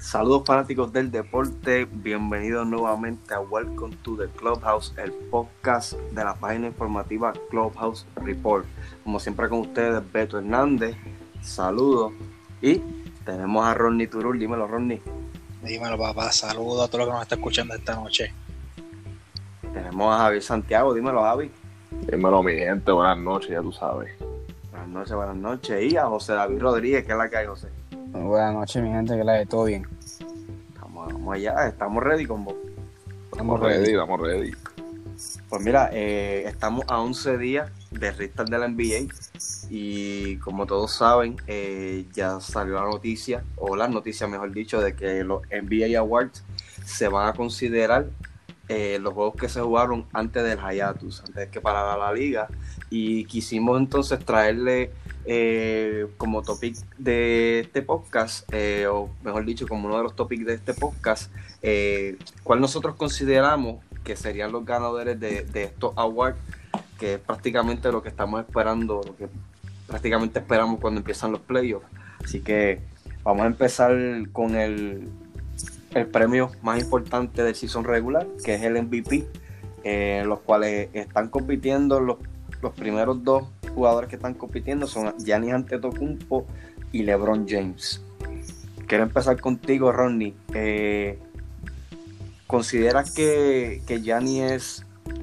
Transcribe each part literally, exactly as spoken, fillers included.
Saludos fanáticos del deporte, bienvenidos nuevamente a Welcome to the Clubhouse, el podcast de la página informativa Clubhouse Report. Como siempre con ustedes, Beto Hernández, saludos. Y tenemos a Ronnie Turul, dímelo Ronnie. Dímelo papá, saludos a todos los que nos están escuchando esta noche. Tenemos a Javier Santiago, dímelo Javi. Dímelo mi gente, buenas noches, ya tú sabes. Buenas noches, buenas noches. Y a José David Rodríguez, ¿qué es la que hay, José? Buenas noches, mi gente, que la de todo bien. Estamos, vamos allá, estamos ready con vos. Estamos ready, estamos ready. Pues mira, eh, estamos a once días de restart de la N B A y como todos saben, eh, ya salió la noticia, o las noticias mejor dicho, de que los N B A Awards se van a considerar eh, los juegos que se jugaron antes del hiatus, antes de que parara la liga, y quisimos entonces traerle eh, como topic de este podcast, eh, o mejor dicho, como uno de los topics de este podcast, eh, cuál nosotros consideramos que serían los ganadores de, de estos awards, que es prácticamente lo que estamos esperando, lo que prácticamente esperamos cuando empiezan los playoffs. Así que vamos a empezar con el, el premio más importante del season regular, que es el M V P, eh, los cuales están compitiendo, los, los primeros dos jugadores que están compitiendo son Giannis Antetokounmpo y LeBron James. Quiero empezar contigo, Ronnie. Eh, ¿Consideras que, que Giannis es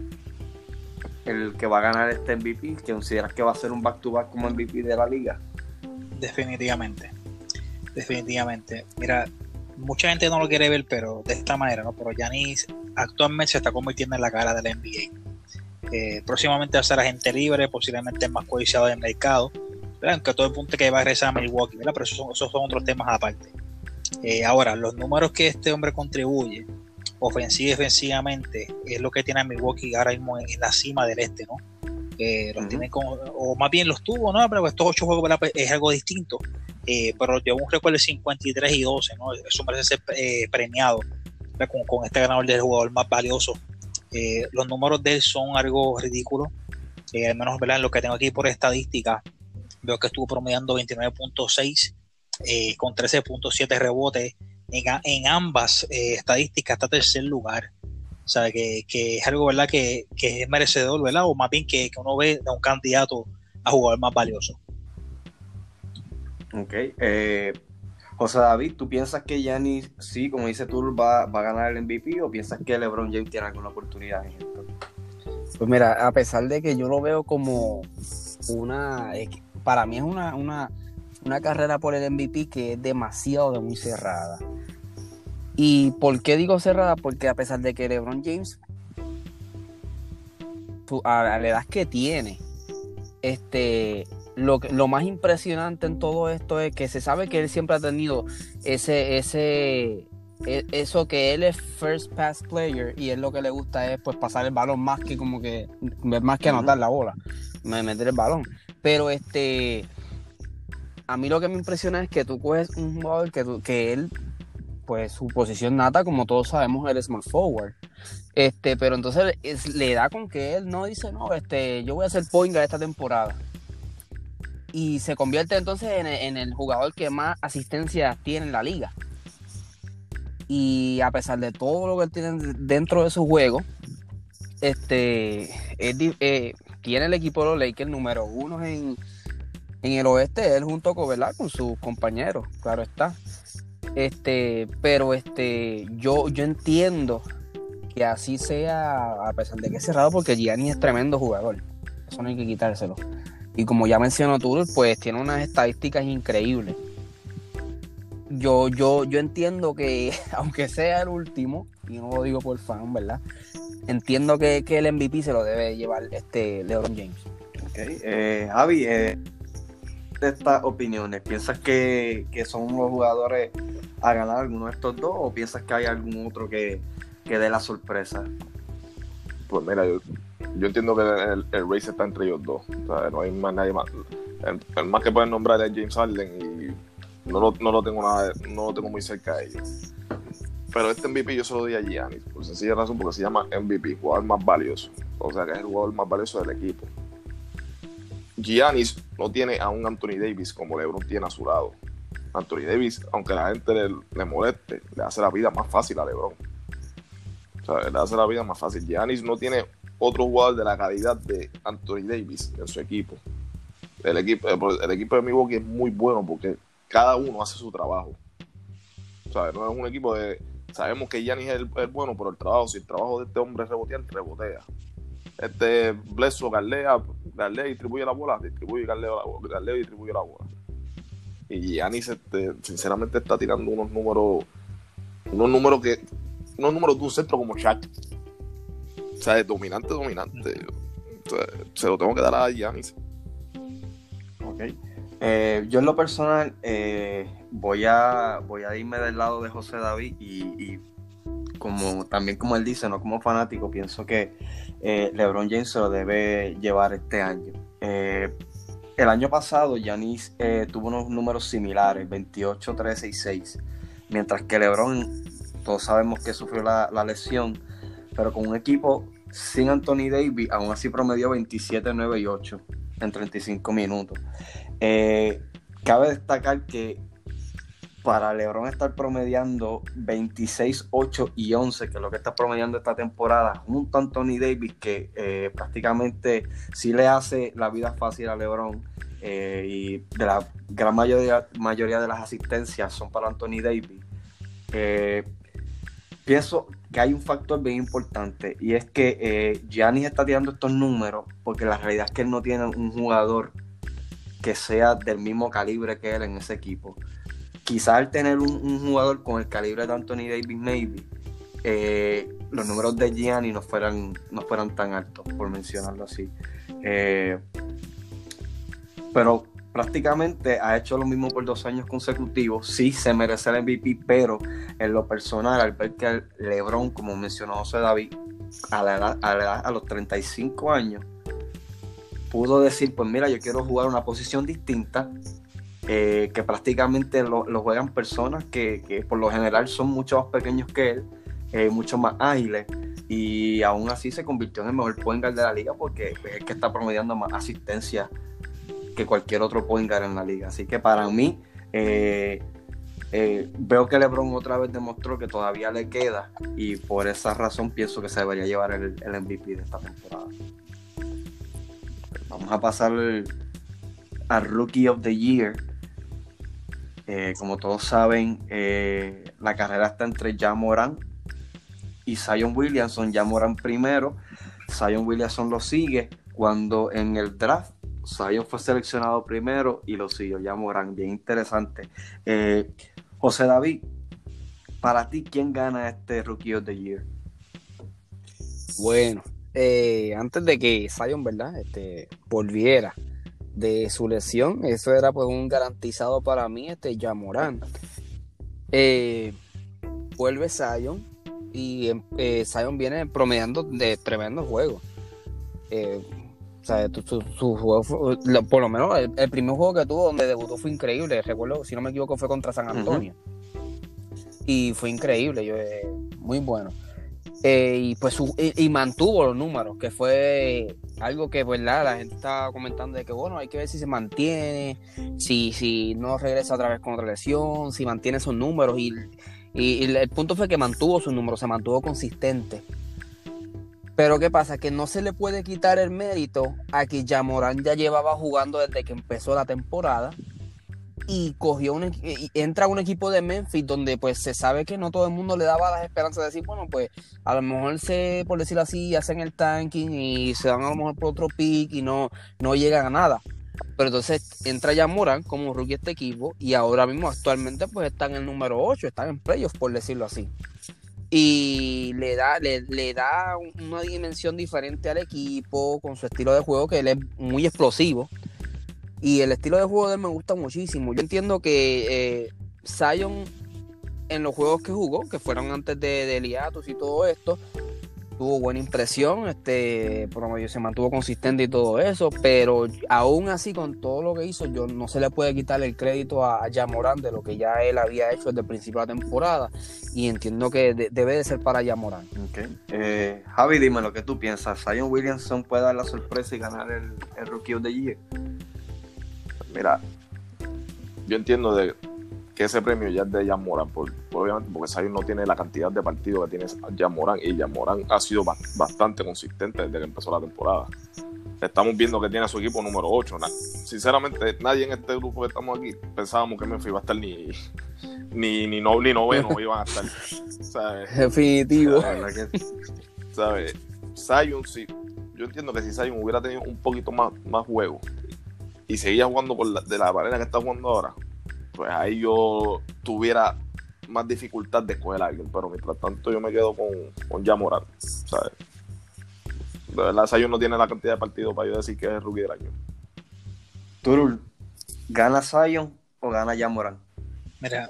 el que va a ganar este M V P? ¿Consideras que va a ser un back-to-back como M V P de la liga? Definitivamente, definitivamente. Mira, mucha gente no lo quiere ver, pero de esta manera, ¿no? Pero Giannis actualmente se está convirtiendo en la cara de la N B A. Eh, próximamente va a ser agente libre, posiblemente el más codiciado del mercado, ¿verdad? Aunque todo el punto que va a regresar a Milwaukee, ¿verdad? Pero esos son, esos son otros temas aparte. Eh, ahora, los números que este hombre contribuye ofensiva y defensivamente es lo que tiene a Milwaukee ahora mismo en, en la cima del este, ¿no? Eh, los uh-huh. tiene como, o más bien los tuvo, ¿no? Pero estos ocho juegos, ¿verdad? Es algo distinto, eh, pero llevó un récord de cincuenta y tres y doce, ¿no? Eso merece ser eh, premiado, ¿verdad? Con, con este ganador del jugador más valioso. Eh, los números de él son algo ridículos, eh, al menos, ¿verdad? En lo que tengo aquí por estadística, veo que estuvo promediando veintinueve punto seis eh, con trece punto siete rebotes. En, en ambas eh, estadísticas está tercer lugar, o sea que, que es algo, ¿verdad? Que, que es merecedor, ¿verdad? O más bien que, que uno ve a un candidato a jugador más valioso. Ok, eh, José David, ¿tú piensas que Giannis, sí, como dice tú, va, va a ganar el M V P, o piensas que LeBron James tiene alguna oportunidad en esto? Pues mira, a pesar de que yo lo veo como una, para mí es una, una una carrera por el M V P que es demasiado de muy cerrada. ¿Y por qué digo cerrada? Porque a pesar de que LeBron James, a la edad que tiene, este, lo, lo más impresionante en todo esto es que se sabe que él siempre ha tenido ese, ese, eso que él es first pass player, y él lo que le gusta es pues pasar el balón más que como que, más que anotar la bola, meter el balón. Pero este... a mí lo que me impresiona es que tú coges un jugador que, tú, que él, pues su posición nata, como todos sabemos, él es small forward. Este, pero entonces es, le da con que él no dice, no, este, yo voy a ser point guard esta temporada. Y se convierte entonces en el, en el jugador que más asistencia tiene en la liga. Y a pesar de todo lo que él tiene dentro de su juego, este, él, eh, tiene el equipo de los Lakers número uno en... en el oeste, él junto con, ¿verdad? Con sus compañeros, claro está. Este, pero este, yo, yo entiendo que así sea, a pesar de que es cerrado, porque Giannis es tremendo jugador. Eso no hay que quitárselo. Y como ya mencionó tú, pues tiene unas estadísticas increíbles. Yo, yo, yo entiendo que, aunque sea el último, y no lo digo por fan, ¿verdad? Entiendo que, que el M V P se lo debe llevar este LeBron James. Ok, eh, Javi, eh, de estas opiniones, ¿piensas que, que son los jugadores a ganar alguno de estos dos, o piensas que hay algún otro que, que dé la sorpresa? Pues mira, yo, yo entiendo que el, el race está entre ellos dos, o sea, no hay más nadie más. El, el más que pueden nombrar es James Harden, y no lo, no lo tengo nada, no lo tengo muy cerca de ellos. Pero este M V P yo se lo di a Giannis, por sencilla razón, porque se llama M V P, jugador más valioso, o sea que es el jugador más valioso del equipo. Giannis no tiene a un Anthony Davis como LeBron tiene a su lado. Anthony Davis, aunque la gente le, le moleste, le hace la vida más fácil a LeBron. O sea, le hace la vida más fácil. Giannis no tiene otro jugador de la calidad de Anthony Davis en su equipo. El equipo, el equipo de Milwaukee es muy bueno porque cada uno hace su trabajo. O sea, no es un equipo de... Sabemos que Giannis es el, el bueno, pero el trabajo, si el trabajo de este hombre es rebotear, rebotea. Este Bledsoe galea, galea y distribuye la bola, distribuye galea, galea y distribuye la bola. Y Giannis, este, sinceramente, está tirando unos números, unos números que, unos números de un centro como Shaq. O sea, es dominante, dominante. O sea, se lo tengo que dar a Giannis. Ok. Eh, yo en lo personal eh, voy a voy a irme del lado de José David y, y como también como él dice, no como fanático, pienso que eh, LeBron James se lo debe llevar este año. Eh, el año pasado Giannis eh, tuvo unos números similares, veintiocho, trece y seis, mientras que LeBron, todos sabemos que sufrió la, la lesión, pero con un equipo sin Anthony Davis, aún así promedió veintisiete, nueve y ocho en treinta y cinco minutos. Eh, cabe destacar que para LeBron estar promediando veintiséis, ocho y once, que es lo que está promediando esta temporada, junto a Anthony Davis, que eh, prácticamente sí le hace la vida fácil a LeBron, eh, y de la gran mayoría, mayoría de las asistencias son para Anthony Davis. Eh, pienso que hay un factor bien importante, y es que eh, Giannis está tirando estos números porque la realidad es que él no tiene un jugador que sea del mismo calibre que él en ese equipo. Quizás al tener un, un jugador con el calibre de Anthony Davis, maybe, eh, los números de Giannis no fueran, no fueran tan altos, por mencionarlo así. Eh, pero prácticamente ha hecho lo mismo por dos años consecutivos. Sí, se merece el M V P, pero en lo personal, al ver que LeBron, como mencionó José David, a, la edad, a, la edad, a los treinta y cinco años, pudo decir, pues mira, yo quiero jugar una posición distinta, eh, que prácticamente lo, lo juegan personas que, que por lo general son mucho más pequeños que él, eh, mucho más ágiles, y aún así se convirtió en el mejor point guard de la liga porque es el que está promediando más asistencia que cualquier otro point guard en la liga. Así que para mí, eh, eh, veo que LeBron otra vez demostró que todavía le queda, y por esa razón pienso que se debería llevar el, el M V P de esta temporada. Vamos a pasar al Rookie of the Year. Eh, como todos saben, eh, la carrera está entre Ja Morant y Zion Williamson. Ja Morant primero, Zion Williamson lo sigue. Cuando en el draft Zion fue seleccionado primero y lo siguió Ja Morant. Bien interesante. eh, José David, para ti, ¿quién gana este Rookie of the Year? Bueno, eh, antes de que Zion, ¿verdad?, este, volviera de su lesión, eso era pues un garantizado para mí, este Ja Morant. Eh, vuelve Zion y eh, Zion viene promediando de tremendos juegos. Eh, o sea, su, su, su juego fue, por lo menos el, el primer juego que tuvo donde debutó fue increíble. Recuerdo, si no me equivoco, fue contra San Antonio. Uh-huh. Y fue increíble, yo, eh, muy bueno. Eh, y pues su, y, y mantuvo los números, que fue algo que, verdad, la gente estaba comentando de que, bueno, hay que ver si se mantiene, si, si no regresa otra vez con otra lesión, si mantiene esos números. Y, y, y el punto fue que mantuvo sus números, se mantuvo consistente. Pero ¿qué pasa? Que no se le puede quitar el mérito a que Ja Morant ya llevaba jugando desde que empezó la temporada, y cogió un, y entra a un equipo de Memphis donde pues se sabe que no todo el mundo le daba las esperanzas de decir, bueno, pues a lo mejor se, por decirlo así, hacen el tanking y se van a lo mejor por otro pick y no, no llegan a nada. Pero entonces entra Ja Morant como rookie de este equipo, y ahora mismo actualmente pues está en el número ocho, están en playoffs, por decirlo así. Y le da, le, le da una dimensión diferente al equipo con su estilo de juego, que él es muy explosivo. Y el estilo de juego de él me gusta muchísimo. Yo entiendo que eh, Zion, en los juegos que jugó, que fueron antes de, de hiatus y todo esto, tuvo buena impresión, este, por lo menos se mantuvo consistente y todo eso, pero aún así, con todo lo que hizo, yo no se le puede quitar el crédito a, a Ja Morant de lo que ya él había hecho desde el principio de la temporada, y entiendo que de, debe de ser para Ja Morant. Okay. Eh, Javi, dime lo que tú piensas. ¿Zion Williamson puede dar la sorpresa y ganar el, el Rookie of the Year? Mira, yo entiendo de que ese premio ya es de Ja Morant, por, por, obviamente porque Zion no tiene la cantidad de partidos que tiene Ja Morant, y Ja Morant ha sido ba- bastante consistente desde que empezó la temporada. Estamos viendo que tiene a su equipo número ocho. Na- sinceramente, nadie en este grupo que estamos aquí pensábamos que Memphis iba a estar ni ni, ni, no, ni noveno iban a estar, ¿sabes? Definitivo. ¿Sabes? ¿Sabes? Zion, sí, yo entiendo que si Zion hubiera tenido un poquito más, más juego y seguía jugando por la, de la manera que está jugando ahora, pues ahí yo tuviera más dificultad de escoger a alguien, pero mientras tanto yo me quedo con, con Ja Morant, ¿sabes? De verdad, Zion no tiene la cantidad de partidos para yo decir que es el rookie del año. Turul, ¿gana Zion o gana Ja Morant? Mira,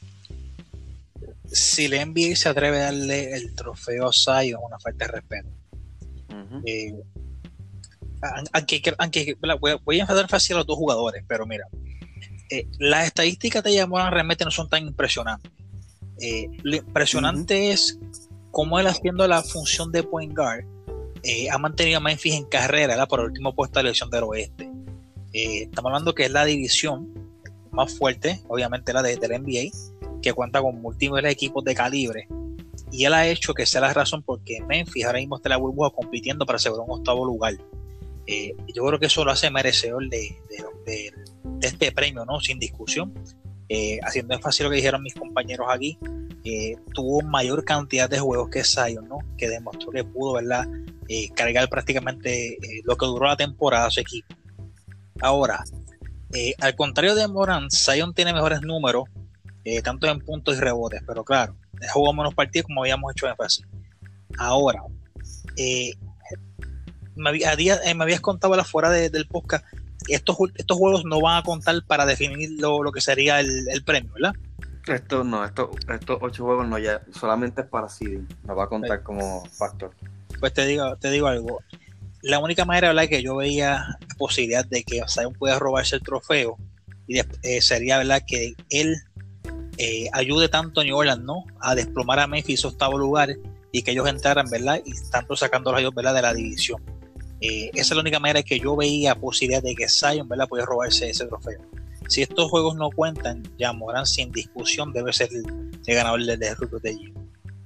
si la N B A se atreve a darle el trofeo a Zion, es una falta de respeto. Uh-huh. Eh, aunque, aunque voy a, voy a enfadar fácil a los dos jugadores, pero mira, eh, las estadísticas de Ja Morant realmente no son tan impresionantes. Eh, lo impresionante uh-huh. es cómo él, haciendo la función de point guard, eh, ha mantenido a Memphis en carrera, ¿verdad?, por el último puesto de la división del oeste. Eh, estamos hablando que es la división más fuerte, obviamente la de, de la N B A, que cuenta con múltiples equipos de calibre, y él ha hecho que sea la razón porque Memphis ahora mismo está en la burbuja compitiendo para asegurar un octavo lugar. Eh, yo creo que eso lo hace merecedor de, de, de, de este premio, ¿no?, sin discusión. Eh, haciendo énfasis a lo que dijeron mis compañeros aquí, eh, tuvo mayor cantidad de juegos que Zion, ¿no?, que demostró que pudo, ¿verdad?, eh, cargar prácticamente eh, lo que duró la temporada a su equipo. Ahora, eh, al contrario de Morant, Zion tiene mejores números, eh, tanto en puntos y rebotes, pero claro, jugó menos partidos como habíamos hecho énfasis. Ahora, eh, me, había, día, eh, me habías contado afuera de, del podcast, estos, estos juegos no van a contar para definir lo, lo que sería el, el premio, ¿verdad? Esto no, esto, estos ocho juegos no, ya solamente es para seeding, no va a contar sí. como factor. Pues te digo, te digo algo, la única manera, ¿verdad?, que yo veía posibilidad de que Zion pueda robarse el trofeo y de, eh, sería, ¿verdad?, que él eh, ayude tanto a New Orleans, ¿no?, a desplomar a Memphis octavo lugar y que ellos entraran, ¿verdad?, y tanto sacando a ellos, ¿verdad?, de la división. Eh, esa es la única manera que yo veía posibilidad de que Zion, ¿verdad?, pueda robarse ese trofeo. Si estos juegos no cuentan, Ja Morant sin discusión debe ser el, el ganador del de Rookie of the Year.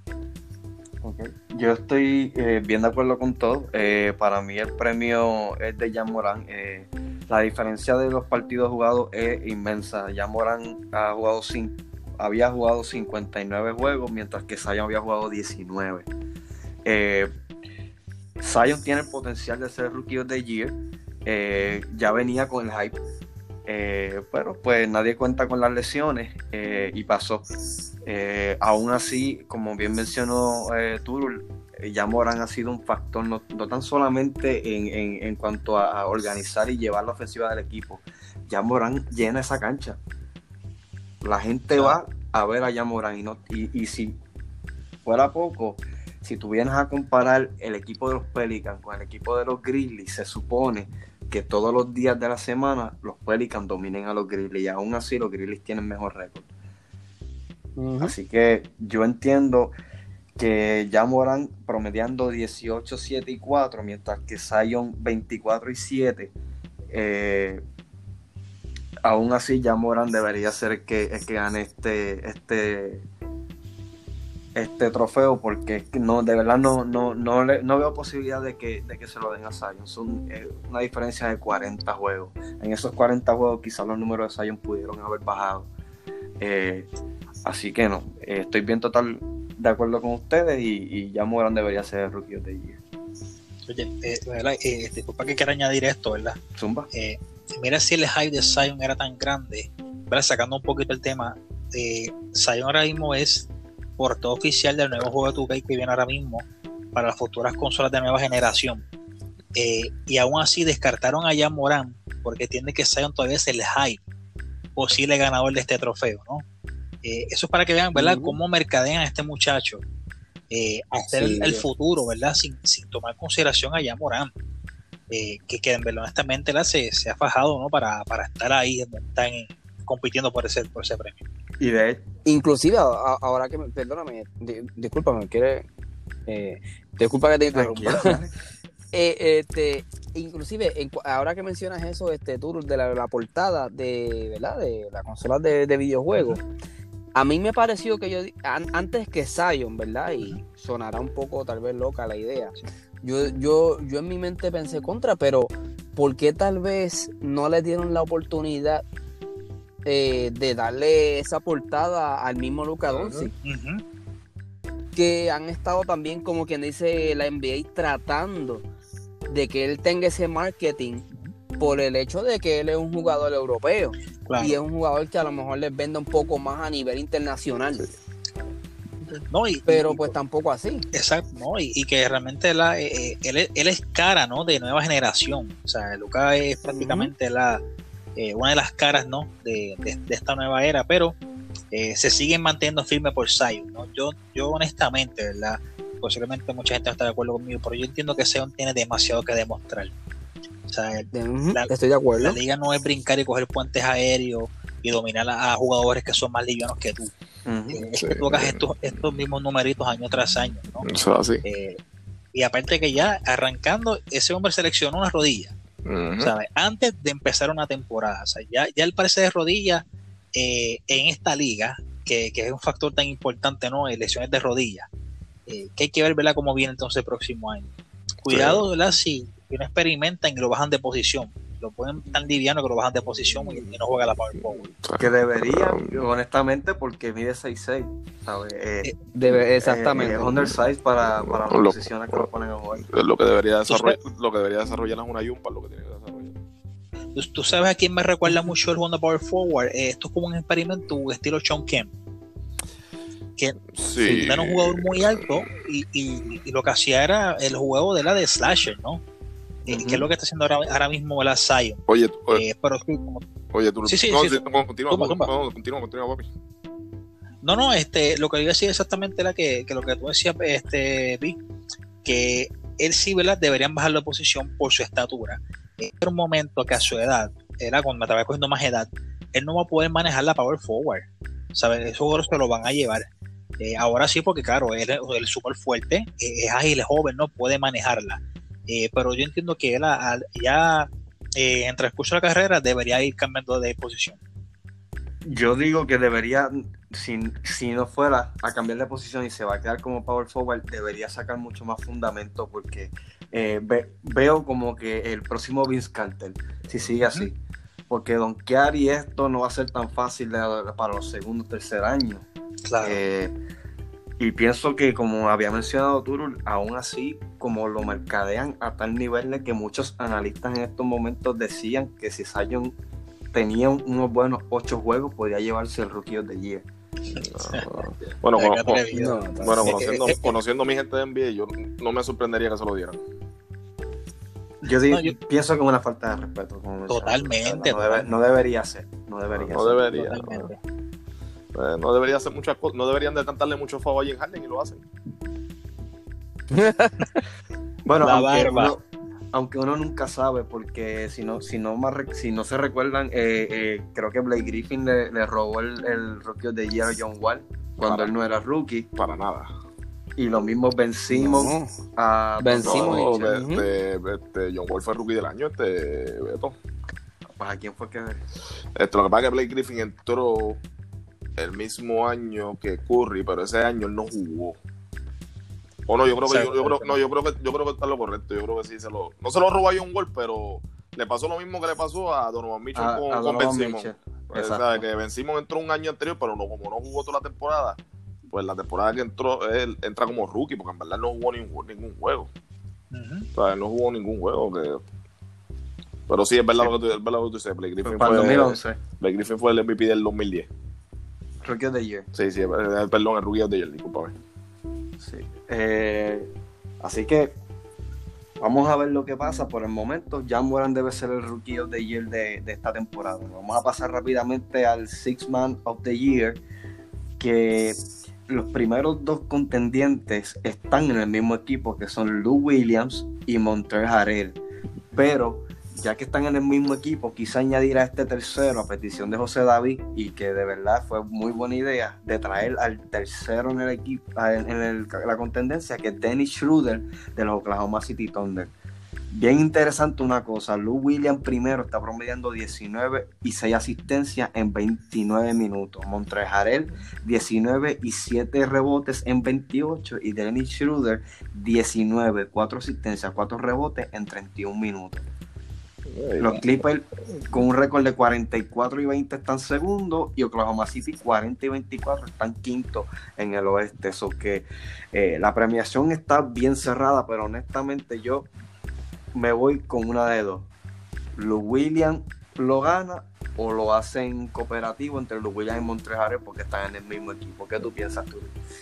Okay. Yo estoy eh, bien de acuerdo con todo. Eh, para mí el premio es de Ja Morant. Eh, la diferencia de los partidos jugados es inmensa. Ja Morant ha jugado sin, había jugado cincuenta y nueve juegos, mientras que Zion había jugado diecinueve. Eh, Zion tiene el potencial de ser Rookie of the Year. Eh, ya venía con el hype. Eh, pero pues nadie cuenta con las lesiones eh, y pasó. Eh, aún así, como bien mencionó eh, Turul, eh, Ja Morant ha sido un factor no, no tan solamente en, en, en cuanto a, a organizar y llevar la ofensiva del equipo. Ja Morant llena esa cancha. La gente sí. va a ver a Ja Morant y, no, y, y si fuera poco, si tú vienes a comparar el equipo de los Pelicans con el equipo de los Grizzlies, se supone que todos los días de la semana los Pelicans dominen a los Grizzlies, y aún así los Grizzlies tienen mejor récord. Uh-huh. Así que yo entiendo que Ja Morant promediando dieciocho, siete y cuatro, mientras que Zion veinticuatro y siete, eh, aún así Ja Morant debería ser el que, el que gane este este este trofeo, porque no, de verdad no, no, no, le, no veo posibilidad de que, de que se lo den a Zion. Son eh, una diferencia de cuarenta juegos. En esos cuarenta juegos quizás los números de Zion pudieron haber bajado. Eh, así que no, eh, estoy bien total de acuerdo con ustedes, y, y Ja Morant debería ser el Rookie of the Year. Oye, eh, ¿verdad? Eh, disculpa que quiera añadir esto, ¿verdad? Zumba. Eh, mira, si el hype de Zion era tan grande, ¿verdad?, sacando un poquito el tema, eh, Zion ahora mismo es portada oficial del nuevo juego de dos K que viene ahora mismo para las futuras consolas de nueva generación. Eh, y aún así descartaron a Ja Morant porque entiende que Zion todavía es el hype posible ganador de este trofeo, ¿no? Eh, eso es para que vean, ¿verdad?, uh-huh, cómo mercadean a este muchacho eh, hacer sí, el, el futuro, ¿verdad?, sin, sin tomar consideración a Ja Morant, eh, que, que en verdad honestamente la se, se ha fajado, ¿no?, para, para estar ahí, están compitiendo por ese, por ese premio. Y de inclusive a, ahora que me, perdóname, di, discúlpame, quiere eh, disculpa que te interrumpa. Eh, este, inclusive, en cu- ahora que mencionas eso, este tour de la, la portada de, ¿verdad? De la consola de, de videojuegos, a mí me pareció que yo, di- an- antes que Zion, ¿verdad? Y sonará un poco tal vez loca la idea. Yo, yo, yo en mi mente pensé contra, pero ¿por qué tal vez no le dieron la oportunidad eh, de darle esa portada al mismo Luka Doncic? Ujú. Que han estado también, como quien dice, la N B A tratando de que él tenga ese marketing por el hecho de que él es un jugador europeo Claro. y es un jugador que a lo mejor les vende un poco más a nivel internacional, No, y, pero y- pues tampoco así. exacto, ¿no? Y, y que realmente la, eh, eh, él, es- él es cara, ¿no? De nueva generación. O sea, Luka es prácticamente la eh, una de las caras, ¿no? De, de, de esta nueva era, pero eh, se siguen manteniendo firme por Zion, ¿no? Yo, yo honestamente, ¿verdad? Posiblemente mucha gente no está de acuerdo conmigo, pero yo entiendo que Zion tiene demasiado que demostrar. O sea, Ujú, la, estoy de acuerdo. la liga no es brincar y coger puentes aéreos y dominar a, a jugadores que son más livianos que tú. Ujú. Eh, es Sí. que tú hagas estos, estos mismos numeritos año tras año, ¿no? Eso es así. Eh, y aparte que ya arrancando, ese hombre seleccionó una rodilla, Ujú. ¿sabes? Antes de empezar una temporada. O sea, ya, ya él parece de rodilla eh, en esta liga, que, que es un factor tan importante, ¿no? Eh, lesiones de rodilla. Eh, que hay que ver, ¿verdad?, cómo viene entonces el próximo año. Cuidado, ¿verdad? Si no experimentan y lo bajan de posición. Lo ponen tan liviano que lo bajan de posición y, y no juega la power forward. Que debería, honestamente, porque mide seis seis, ¿sabes? Eh, Eh, Debe- eh, exactamente. es undersized para, para las Lo- posiciones que lo ponen a jugar. Es lo que debería desarrollar, lo que debería desarrollar es una yumpa, lo que tiene que desarrollar. ¿Tú, tú sabes a quién me recuerda mucho el Honda Power Forward? Eh, esto es como un experimento estilo Sean Kemp. Que Sí. era un jugador muy alto y, y- y lo que hacía era el juego de la de Slasher, ¿no? Eh, Ujú. que es lo que está haciendo ahora, ahora mismo la Zion. Oye, tú- oye, Eh, pero sí, como- oye, tú. sí, sí, no, sí, sí, sí. no, continúa, Tumba, no, tumba. no, continúa, continúa, papi. no, no, este, lo que yo decía exactamente era que, que lo que tú decías, este, Vi, que él sí, ¿verdad? Deberían bajarlo de posición por su estatura. En un momento que a su edad, era cuando me estaba cogiendo más edad, él no va a poder manejar la power forward. ¿Sabes? Esos jugadores se lo van a llevar. Eh, ahora sí, porque claro, él, él es súper fuerte, eh, es ágil, es joven, no puede manejarla. Eh, pero yo entiendo que él a- a- ya eh, en transcurso de la carrera debería ir cambiando de posición. Yo digo que debería, si, si no fuera a cambiar de posición y se va a quedar como power forward, debería sacar mucho más fundamento porque eh, ve- veo como que el próximo Vince Carter, si sigue así, porque donkear y esto no va a ser tan fácil de- para los segundos o tercer años. Claro. Eh, y pienso que, como había mencionado Turul, aún así, como lo mercadean a tal nivel de que muchos analistas en estos momentos decían que si Zion tenía unos buenos ocho juegos, podía llevarse el Rookie of the Year. Ah, bueno, Qué cono- cono- atrevido. No, bueno, Eh, conociendo, eh, eh, conociendo a mi gente de N B A, yo no me sorprendería que se lo dieran. Yo, digo- No, yo- pienso que es una falta de respeto. Como mencionaba. Totalmente, No, debe- no debería ser. No debería No ser. debería. Totalmente. Eh, no debería hacer muchas cosas, no deberían de cantarle mucho favor a James Harden y lo hacen. Bueno, La aunque barba. uno, aunque uno nunca sabe, porque si no, si no, más re- si no se recuerdan, eh, eh, creo que Blake Griffin le, le robó el, el Rookie of the Year a John Wall cuando Para. él no era rookie. Para nada. Y lo mismo Ben Simmons No. a Ben Donovan Simmons, Mitchell. Ujú. este, este, John Wall fue rookie del año, este Beto. Pues, ¿a quién fue que Este, lo que pasa es que Blake Griffin entró el mismo año que Curry, pero ese año él no jugó. O no, yo creo que yo, yo creo, no, yo creo que yo creo que está lo correcto. Yo creo que sí se lo, no se lo robó a John Wall, pero le pasó lo mismo que le pasó a Donovan Mitchell a, con, a con Donovan Ben Simmons. Mitchell? Pues, Exacto. ¿sabes? Que Ben Simmons entró un año anterior, pero no, como no jugó toda la temporada, pues la temporada que entró, él entra como rookie, porque en verdad no jugó ningún, ningún juego. Ujú. O sea, él no jugó ningún juego. Que... Pero sí, es verdad, Sí. lo que tú, es verdad lo que tú dices. Blake Griffin, Para el dos mil fue, once, Blake Griffin fue el M V P del dos mil diez. Rookie of the Year. Sí, sí, eh, perdón, el rookie of the year, discúlpame. Sí. Eh, así que vamos a ver lo que pasa. Por el momento, Jan Moran debe ser el Rookie of the Year de, de esta temporada. Vamos a pasar rápidamente al Six Man of the Year, que los primeros dos contendientes están en el mismo equipo, que son Lou Williams y Montrezl Harrell. Pero ya que están en el mismo equipo, quizá añadir a este tercero a petición de José David, y que de verdad fue muy buena idea de traer al tercero en el equipo, en el- la contendencia, que es Dennis Schroeder de los Oklahoma City Thunder. Bien interesante una cosa, Lou Williams primero está promediando diecinueve y seis asistencias en veintinueve minutos. Montrezl Harrell diecinueve y siete rebotes en veintiocho y Dennis Schroeder diecinueve, cuatro asistencias, cuatro rebotes en treinta y un minutos. Los Clippers con un récord de cuarenta y cuatro y veinte están segundos y Oklahoma City cuarenta y veinticuatro están quinto en el oeste. Eso que eh, la premiación está bien cerrada, pero honestamente yo me voy con una de dos. Lou Williams lo gana o lo hacen cooperativo entre Lou Williams y Montrezl Harrell porque están en el mismo equipo. ¿Qué tú piensas tú?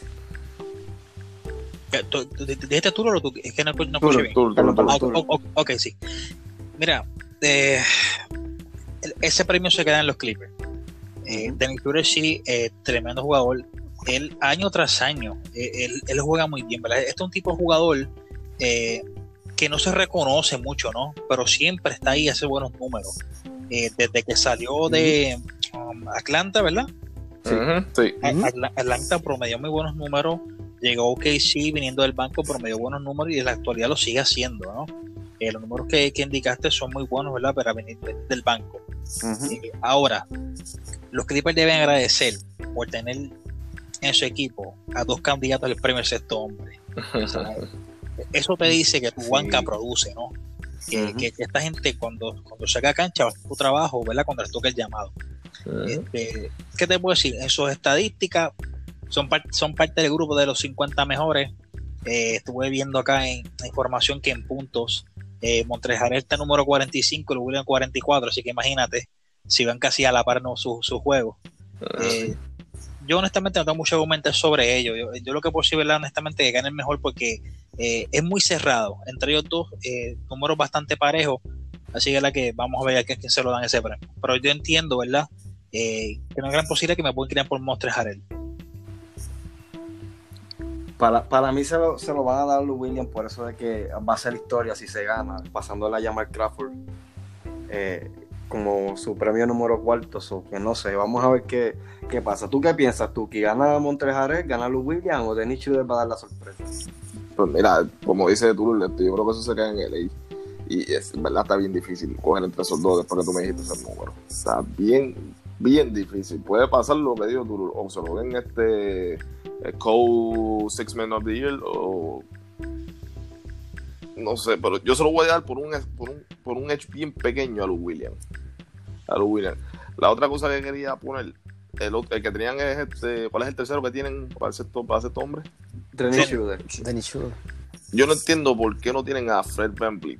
¿Dijiste tú o tú? Es que no, no escuché bien. Tú, tú, tú, Ah, tú. o- o- ok, sí. Mira, eh, el- ese premio se queda en los Clippers. Eh, Dennis Schroeder sí, eh, tremendo jugador. Él año tras año, eh, él, él juega muy bien, ¿verdad? Este es un tipo de jugador eh, que no se reconoce mucho, ¿no? Pero siempre está ahí, hace buenos números. Eh, desde que salió de um, Atlanta, ¿verdad? Sí. Ujú, sí. Atla- Atlanta promedió muy buenos números, llegó a O K C viniendo del banco, promedió buenos números y en la actualidad lo sigue haciendo, ¿no? Eh, los números que, que indicaste son muy buenos, ¿verdad? Para venir de- del banco. Uh-huh. Eh, ahora, los Clippers deben agradecer por tener en su equipo a dos candidatos al premio sexto hombre. O sea, eso te dice que tu Sí. banca produce, ¿no? Que, Uh-huh. que, que esta gente cuando, cuando saca cancha va a hacer su trabajo, ¿verdad? Cuando les toca el llamado. Ujú. Este, ¿qué te puedo decir? En sus estadísticas son, par- son parte del grupo de los cincuenta mejores. Eh, estuve viendo acá en la información que en puntos eh, Montrezl Harrell está número cuarenta y cinco y lo William cuarenta y cuatro, así que imagínate si van casi a la par no su, su juego. Eh, yo honestamente no tengo mucho argumento sobre ello. Yo, yo lo que puedo decir, ¿verdad? Honestamente, que ganen mejor porque eh, es muy cerrado. Entre ellos dos, eh, números bastante parejos. Así que la que vamos a ver a quién se lo dan ese premio. Pero yo entiendo, ¿verdad? Eh, que no hay gran posibilidad que me pueden crear por Montrezl Harrell. Para, para mí se lo, se lo van a dar a Lou Williams por eso de que va a ser historia si se gana, pasándola a Jamal Crawford eh, como su premio número cuarto. So, que no sé, vamos a ver qué, qué pasa. ¿Tú qué piensas tú? ¿Que gana Montrezl Harrell, gana Lou Williams o Dennis Schroeder va a dar la sorpresa? Pues mira, como dice tú, yo creo que eso se queda en L A. Y es verdad, está bien difícil coger entre esos dos después que tú me dijiste ese número. Está bien, bien difícil. Puede pasar lo que digo tú, o se lo ven este el Co Six Men of the Year, o no sé, pero yo se lo voy a dar por un por un, por un edge bien pequeño a Lou Williams. A Lou Williams. La otra cosa que quería poner, el, el que tenían es este, ¿cuál es el tercero que tienen para el sexto, para el sexto hombre? Dennis Schroeder. Dennis Schroeder. Yo no entiendo por qué no tienen a Fred VanVleet.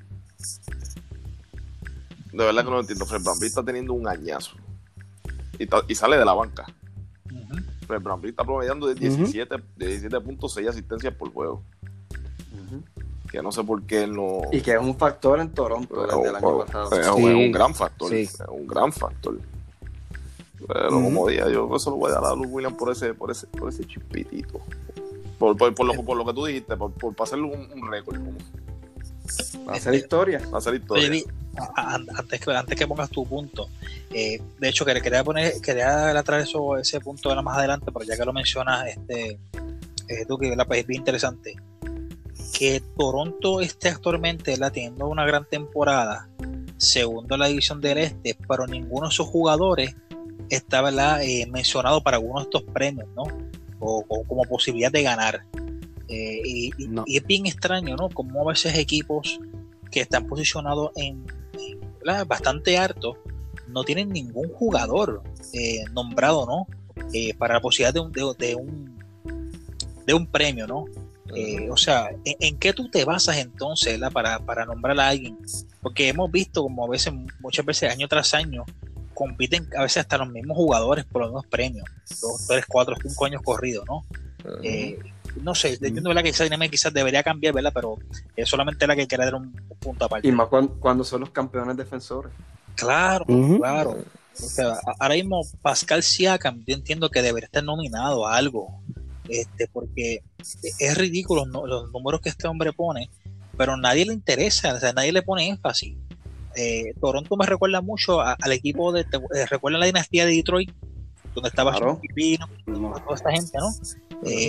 De verdad que no lo entiendo. Fred VanVleet está teniendo un añazo. Y, ta- y sale de la banca. Uh-huh. Fred VanVleet está promediando de diecisiete, de diecisiete punto seis asistencias por juego. Uh-huh. Que no sé por qué él no. Y que es un factor en Toronto Es desde un, el año pasado. es Sí. un gran factor. Sí. Es un gran factor. Pero Ujú. como día, yo eso lo voy a dar a Lou Williams por ese, por ese, por ese chispitito. Por, por, por, lo, por lo que tú dijiste, por, por pasarle un, un récord, como Va a ser historia. hacer historia. Oye, Vi, a- a- antes que, antes que pongas tu punto, eh, de hecho quería, quería poner, quería traer eso, ese punto ahora más adelante, pero ya que lo mencionas, este, eh, tú que ¿verdad? Pues es bien interesante que Toronto esté actualmente ¿verdad? Teniendo una gran temporada, segundo en la división del este, pero ninguno de sus jugadores está ¿verdad? Eh, mencionado para alguno de estos premios, ¿no? O, o como posibilidad de ganar. Eh, y, y- No. y es bien extraño, ¿no? Como a veces equipos que están posicionados en, en, ¿verdad? Bastante alto no tienen ningún jugador eh, nombrado, ¿no? Eh, para la posibilidad de un, de, de un de un premio, ¿no? Eh, o sea, ¿en, en qué tú te basas entonces ¿verdad? para para nombrar a alguien? Porque hemos visto como a veces, muchas veces año tras año compiten a veces hasta los mismos jugadores por los mismos premios, dos, tres, cuatro, cinco años corridos, ¿no? Ujú. Eh, no sé, yo entiendo ¿verdad? Que esa dinámica quizás debería cambiar, ¿verdad? Pero es solamente la que quiere dar un, un punto aparte. Y más cuando, cuando son los campeones defensores. Claro, Ujú. claro. O sea, a- ahora mismo Pascal Siakam, yo entiendo que debería estar nominado a algo, este, porque es ridículo ¿no? los números que este hombre pone, pero nadie le interesa, o sea, nadie le pone énfasis. Eh, Toronto me recuerda mucho a- al equipo de, te- eh, recuerda la dinastía de Detroit, donde estaba Claro. Sean Pipino, No. toda esta gente, ¿no? Eh,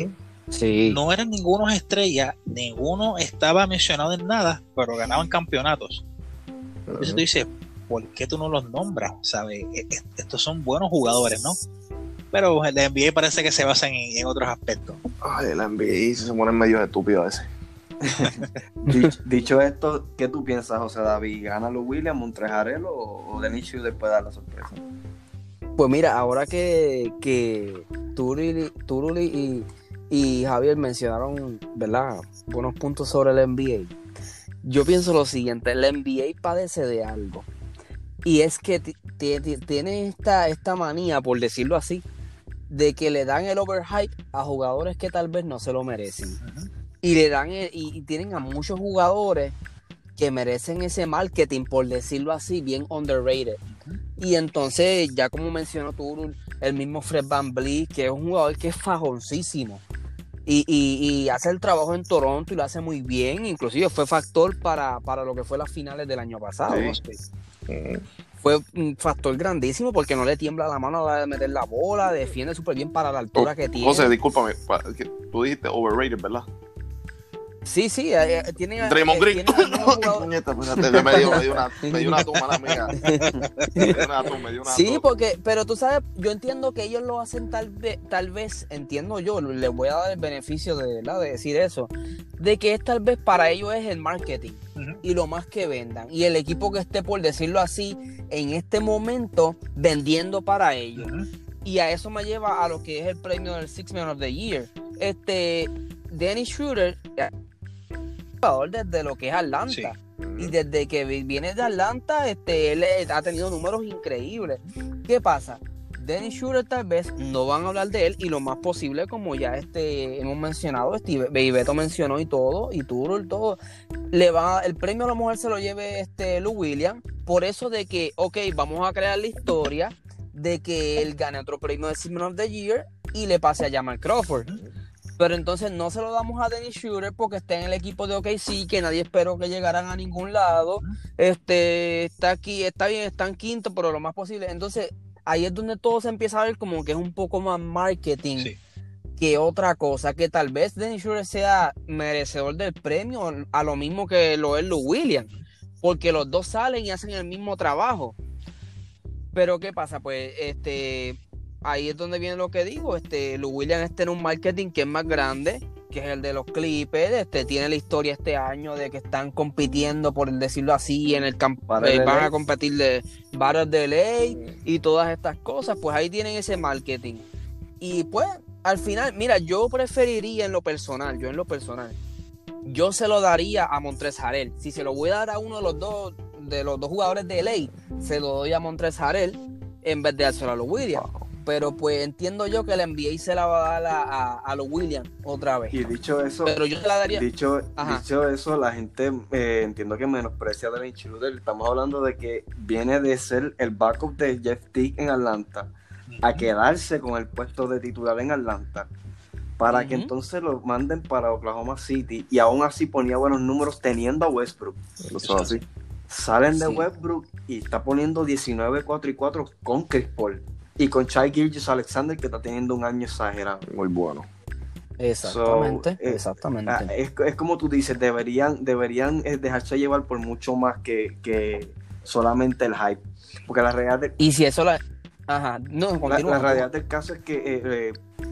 Sí. No eran ningunos estrellas, ninguno estaba mencionado en nada, pero ganaban campeonatos. Entonces tú dices, ¿por qué tú no los nombras? ¿Sabes? Estos son buenos jugadores, ¿no? Pero la N B A parece que se basan en, en otros aspectos. Ay, la N B A se pone medio estúpido a veces. dicho, dicho esto, ¿qué tú piensas, José David? ¿Gana los Williams, Montrezl Harrell o, o Dennis Schroeder puede dar la sorpresa? Pues mira, ahora que, que Turuli, Turuli y, y Javier mencionaron, ¿verdad?, buenos puntos sobre la N B A. Yo pienso lo siguiente, la N B A padece de algo. Y es que t- t- t- tiene esta, esta manía, por decirlo así, de que le dan el overhype a jugadores que tal vez no se lo merecen. Uh-huh. Y le dan el, y, y tienen a muchos jugadores que merecen ese marketing, por decirlo así, bien underrated. Uh-huh. Y entonces, ya como mencionó tú, el mismo Fred VanVleet, que es un jugador que es fajoncísimo. Y, y, y hace el trabajo en Toronto y lo hace muy bien. Inclusive fue factor para, para lo que fue las finales del año pasado. Sí. Uh-huh. Fue un factor grandísimo porque no le tiembla la mano a la hora de meter la bola, defiende súper bien para la altura oh, que tiene. José, discúlpame, tú dijiste overrated, ¿verdad? Sí, sí, eh, tiene Draymond Green. Me dio una, me dio una toma la mía. Me dio una toma, me dio una Sí, toma. porque, pero tú sabes, yo entiendo que ellos lo hacen tal vez, tal vez, entiendo yo, les voy a dar el beneficio de, ¿verdad?, de decir eso, de que es tal vez para ellos es el marketing. Uh-huh. Y lo más que vendan. Y el equipo que esté, por decirlo así, en este momento, vendiendo para ellos. Uh-huh. Y a eso me lleva a lo que es el premio del Six Man of the Year. Este, Dennis Schroeder, jugador desde lo que es Atlanta. Sí. Y desde que viene de Atlanta, este, él ha tenido números increíbles. ¿Qué pasa? Dennis Schroeder tal vez no van a hablar de él, y lo más posible, como ya este hemos mencionado, Steve, y Beto mencionó y todo, y Turo y todo, le va, el premio a la mujer se lo lleve este Lou Williams, por eso de que, ok, vamos a crear la historia de que él gane otro premio de Seaman of the Year y le pase a Jamal Crawford. Pero entonces no se lo damos a Dennis Schroeder porque está en el equipo de O K C, que nadie esperó que llegaran a ningún lado. Este, está aquí, está bien, está en quinto, pero lo más posible. Entonces, ahí es donde todo se empieza a ver como que es un poco más marketing, sí, que otra cosa, que tal vez Dennis Schroeder sea merecedor del premio a lo mismo que lo es Lou Williams, porque los dos salen y hacen el mismo trabajo. Pero ¿qué pasa? Pues este, ahí es donde viene lo que digo, este, Lou Williams está en un marketing que es más grande, que es el de los Clippers, este, tiene la historia este año de que están compitiendo, por decirlo así, en el campo, eh, van a competir de Battle de Ley y todas estas cosas, pues ahí tienen ese marketing. Y pues, al final, mira, yo preferiría en lo personal, yo en lo personal, yo se lo daría a Montrezl Harrell. Si se lo voy a dar a uno de los dos, de los dos jugadores de Ley, se lo doy a Montrezl Harrell en vez de dárselo a los Williams. Pero pues entiendo yo que la N B A se la va a dar a, a, a los Williams otra vez. Y dicho eso, pero yo se la daría. Dicho, dicho eso, la gente eh, entiendo que menosprecia a Dennis Schroeder. Estamos hablando de que viene de ser el backup de Jeff Teague en Atlanta a quedarse con el puesto de titular en Atlanta para uh-huh. que entonces lo manden para Oklahoma City, y aún así ponía buenos números teniendo a Westbrook. Eso así. Salen de sí. Westbrook y está poniendo diecinueve, cuatro y cuatro con Chris Paul. Y con Shai Gilgeous-Alexander, que está teniendo un año exagerado. Muy bueno. Exactamente, so, eh, exactamente. Es, es como tú dices, deberían, deberían dejarse llevar por mucho más que, que solamente el hype. Porque la realidad de, y si eso la... Ajá, no, la, la realidad del caso es que eh, eh,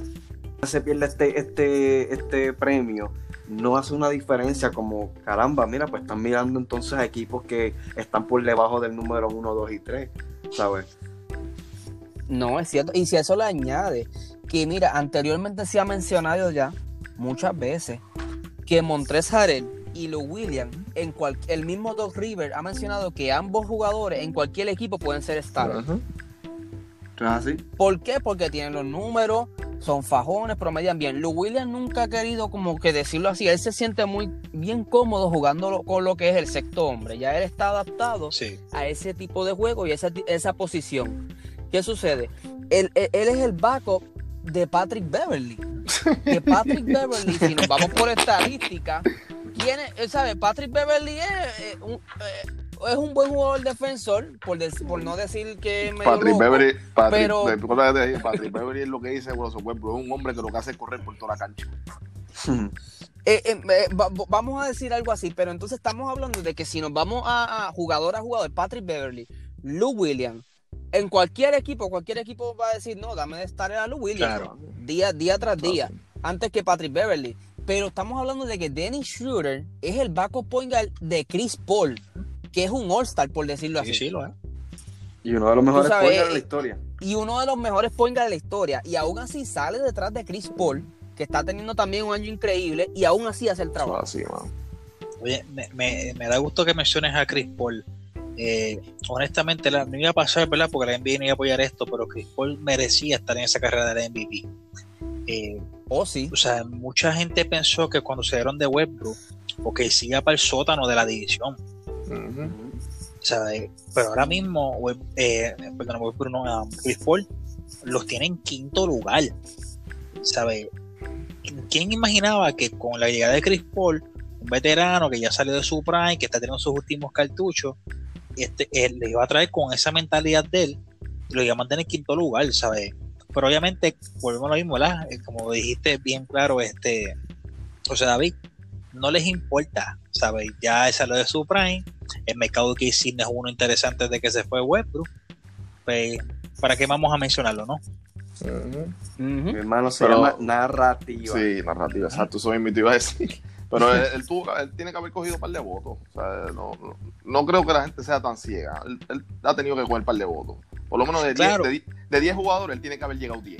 se pierde este, este, este premio, no hace una diferencia como, caramba, mira, pues están mirando entonces a equipos que están por debajo del número uno, dos y tres, ¿sabes? No, es cierto. Y si a eso le añade que, mira, anteriormente se ha mencionado ya muchas veces que Montrezl Harrell y Lou Williams, en cual, el mismo Doc Rivers ha mencionado que ambos jugadores en cualquier equipo pueden ser stars. Uh-huh. ¿Así? ¿Por qué? Porque tienen los números, son fajones, promedian bien. Lou Williams nunca ha querido, como que decirlo así, él se siente muy bien cómodo jugando con lo que es el sexto hombre. Ya él está adaptado sí. a ese tipo de juego y esa, esa posición. ¿Qué sucede? Él, él, él es el backup de Patrick Beverley. Que Patrick Beverley, si nos vamos por estadística, ¿quién es? ¿Sabe? Patrick Beverley es eh, un, eh, es un buen jugador defensor, por, de, por no decir que es medio Patrick loco, Beverly, Patrick, pero... de, de, de, Patrick Beverly es lo que dice Russell Westbrook, es un hombre que lo que hace es correr por toda la cancha. Eh, eh, eh, va, vamos a decir algo así, pero entonces estamos hablando de que si nos vamos a, a jugador a jugador, Patrick Beverly, Lou Williams, en cualquier equipo, cualquier equipo va a decir, no, dame de estar a Lou Williams, Claro. día, día tras día, Claro. antes que Patrick Beverly. Pero estamos hablando de que Dennis Schroeder es el backup point guard de Chris Paul, que es un All-Star, por decirlo Sí, así. sí, lo es. Y uno de los mejores sabes, point guard de la historia. Y uno de los mejores point guard de la historia. Y aún así sale detrás de Chris Paul, que está teniendo también un año increíble, y aún así hace el trabajo. Así, man. Oye, me, me, me da gusto que menciones a Chris Paul. Eh, honestamente, la, no iba a pasar, ¿verdad? Porque la N B A no iba a apoyar esto, pero Chris Paul merecía estar en esa carrera de la M V P. Eh, Oh, sí. o sea, mucha gente pensó que cuando se dieron de Westbrook, ok, se iba para el sótano de la división. Uh-huh. ¿Sabes? Pero ahora mismo, eh, perdón, Westbrook no, um, Chris Paul los tiene en quinto lugar. ¿Sabes? ¿Quién imaginaba que con la llegada de Chris Paul, un veterano que ya salió de su prime, que está teniendo sus últimos cartuchos, este, él le iba a traer con esa mentalidad de él y lo iba a mantener en quinto lugar, ¿sabes? Pero obviamente, volvemos a lo mismo, ¿verdad? Como dijiste bien claro, este, o sea, David, no les importa, ¿sabes? Ya salió de su prime, el mercado de K C es uno interesante de que se fue Westbrook, pues, ¿para qué vamos a mencionarlo, no? Uh-huh. Mi Uh-huh. hermano se Pero- llama narrativa. Sí, narrativa, exacto, eso mismo te iba a decir. Pero él, él, tuvo, él tiene que haber cogido un par de votos. O sea, no, no, no creo que la gente sea tan ciega. Él, él ha tenido que coger un par de votos. Por lo menos de diez Claro. de, de diez jugadores, él tiene que haber llegado diez.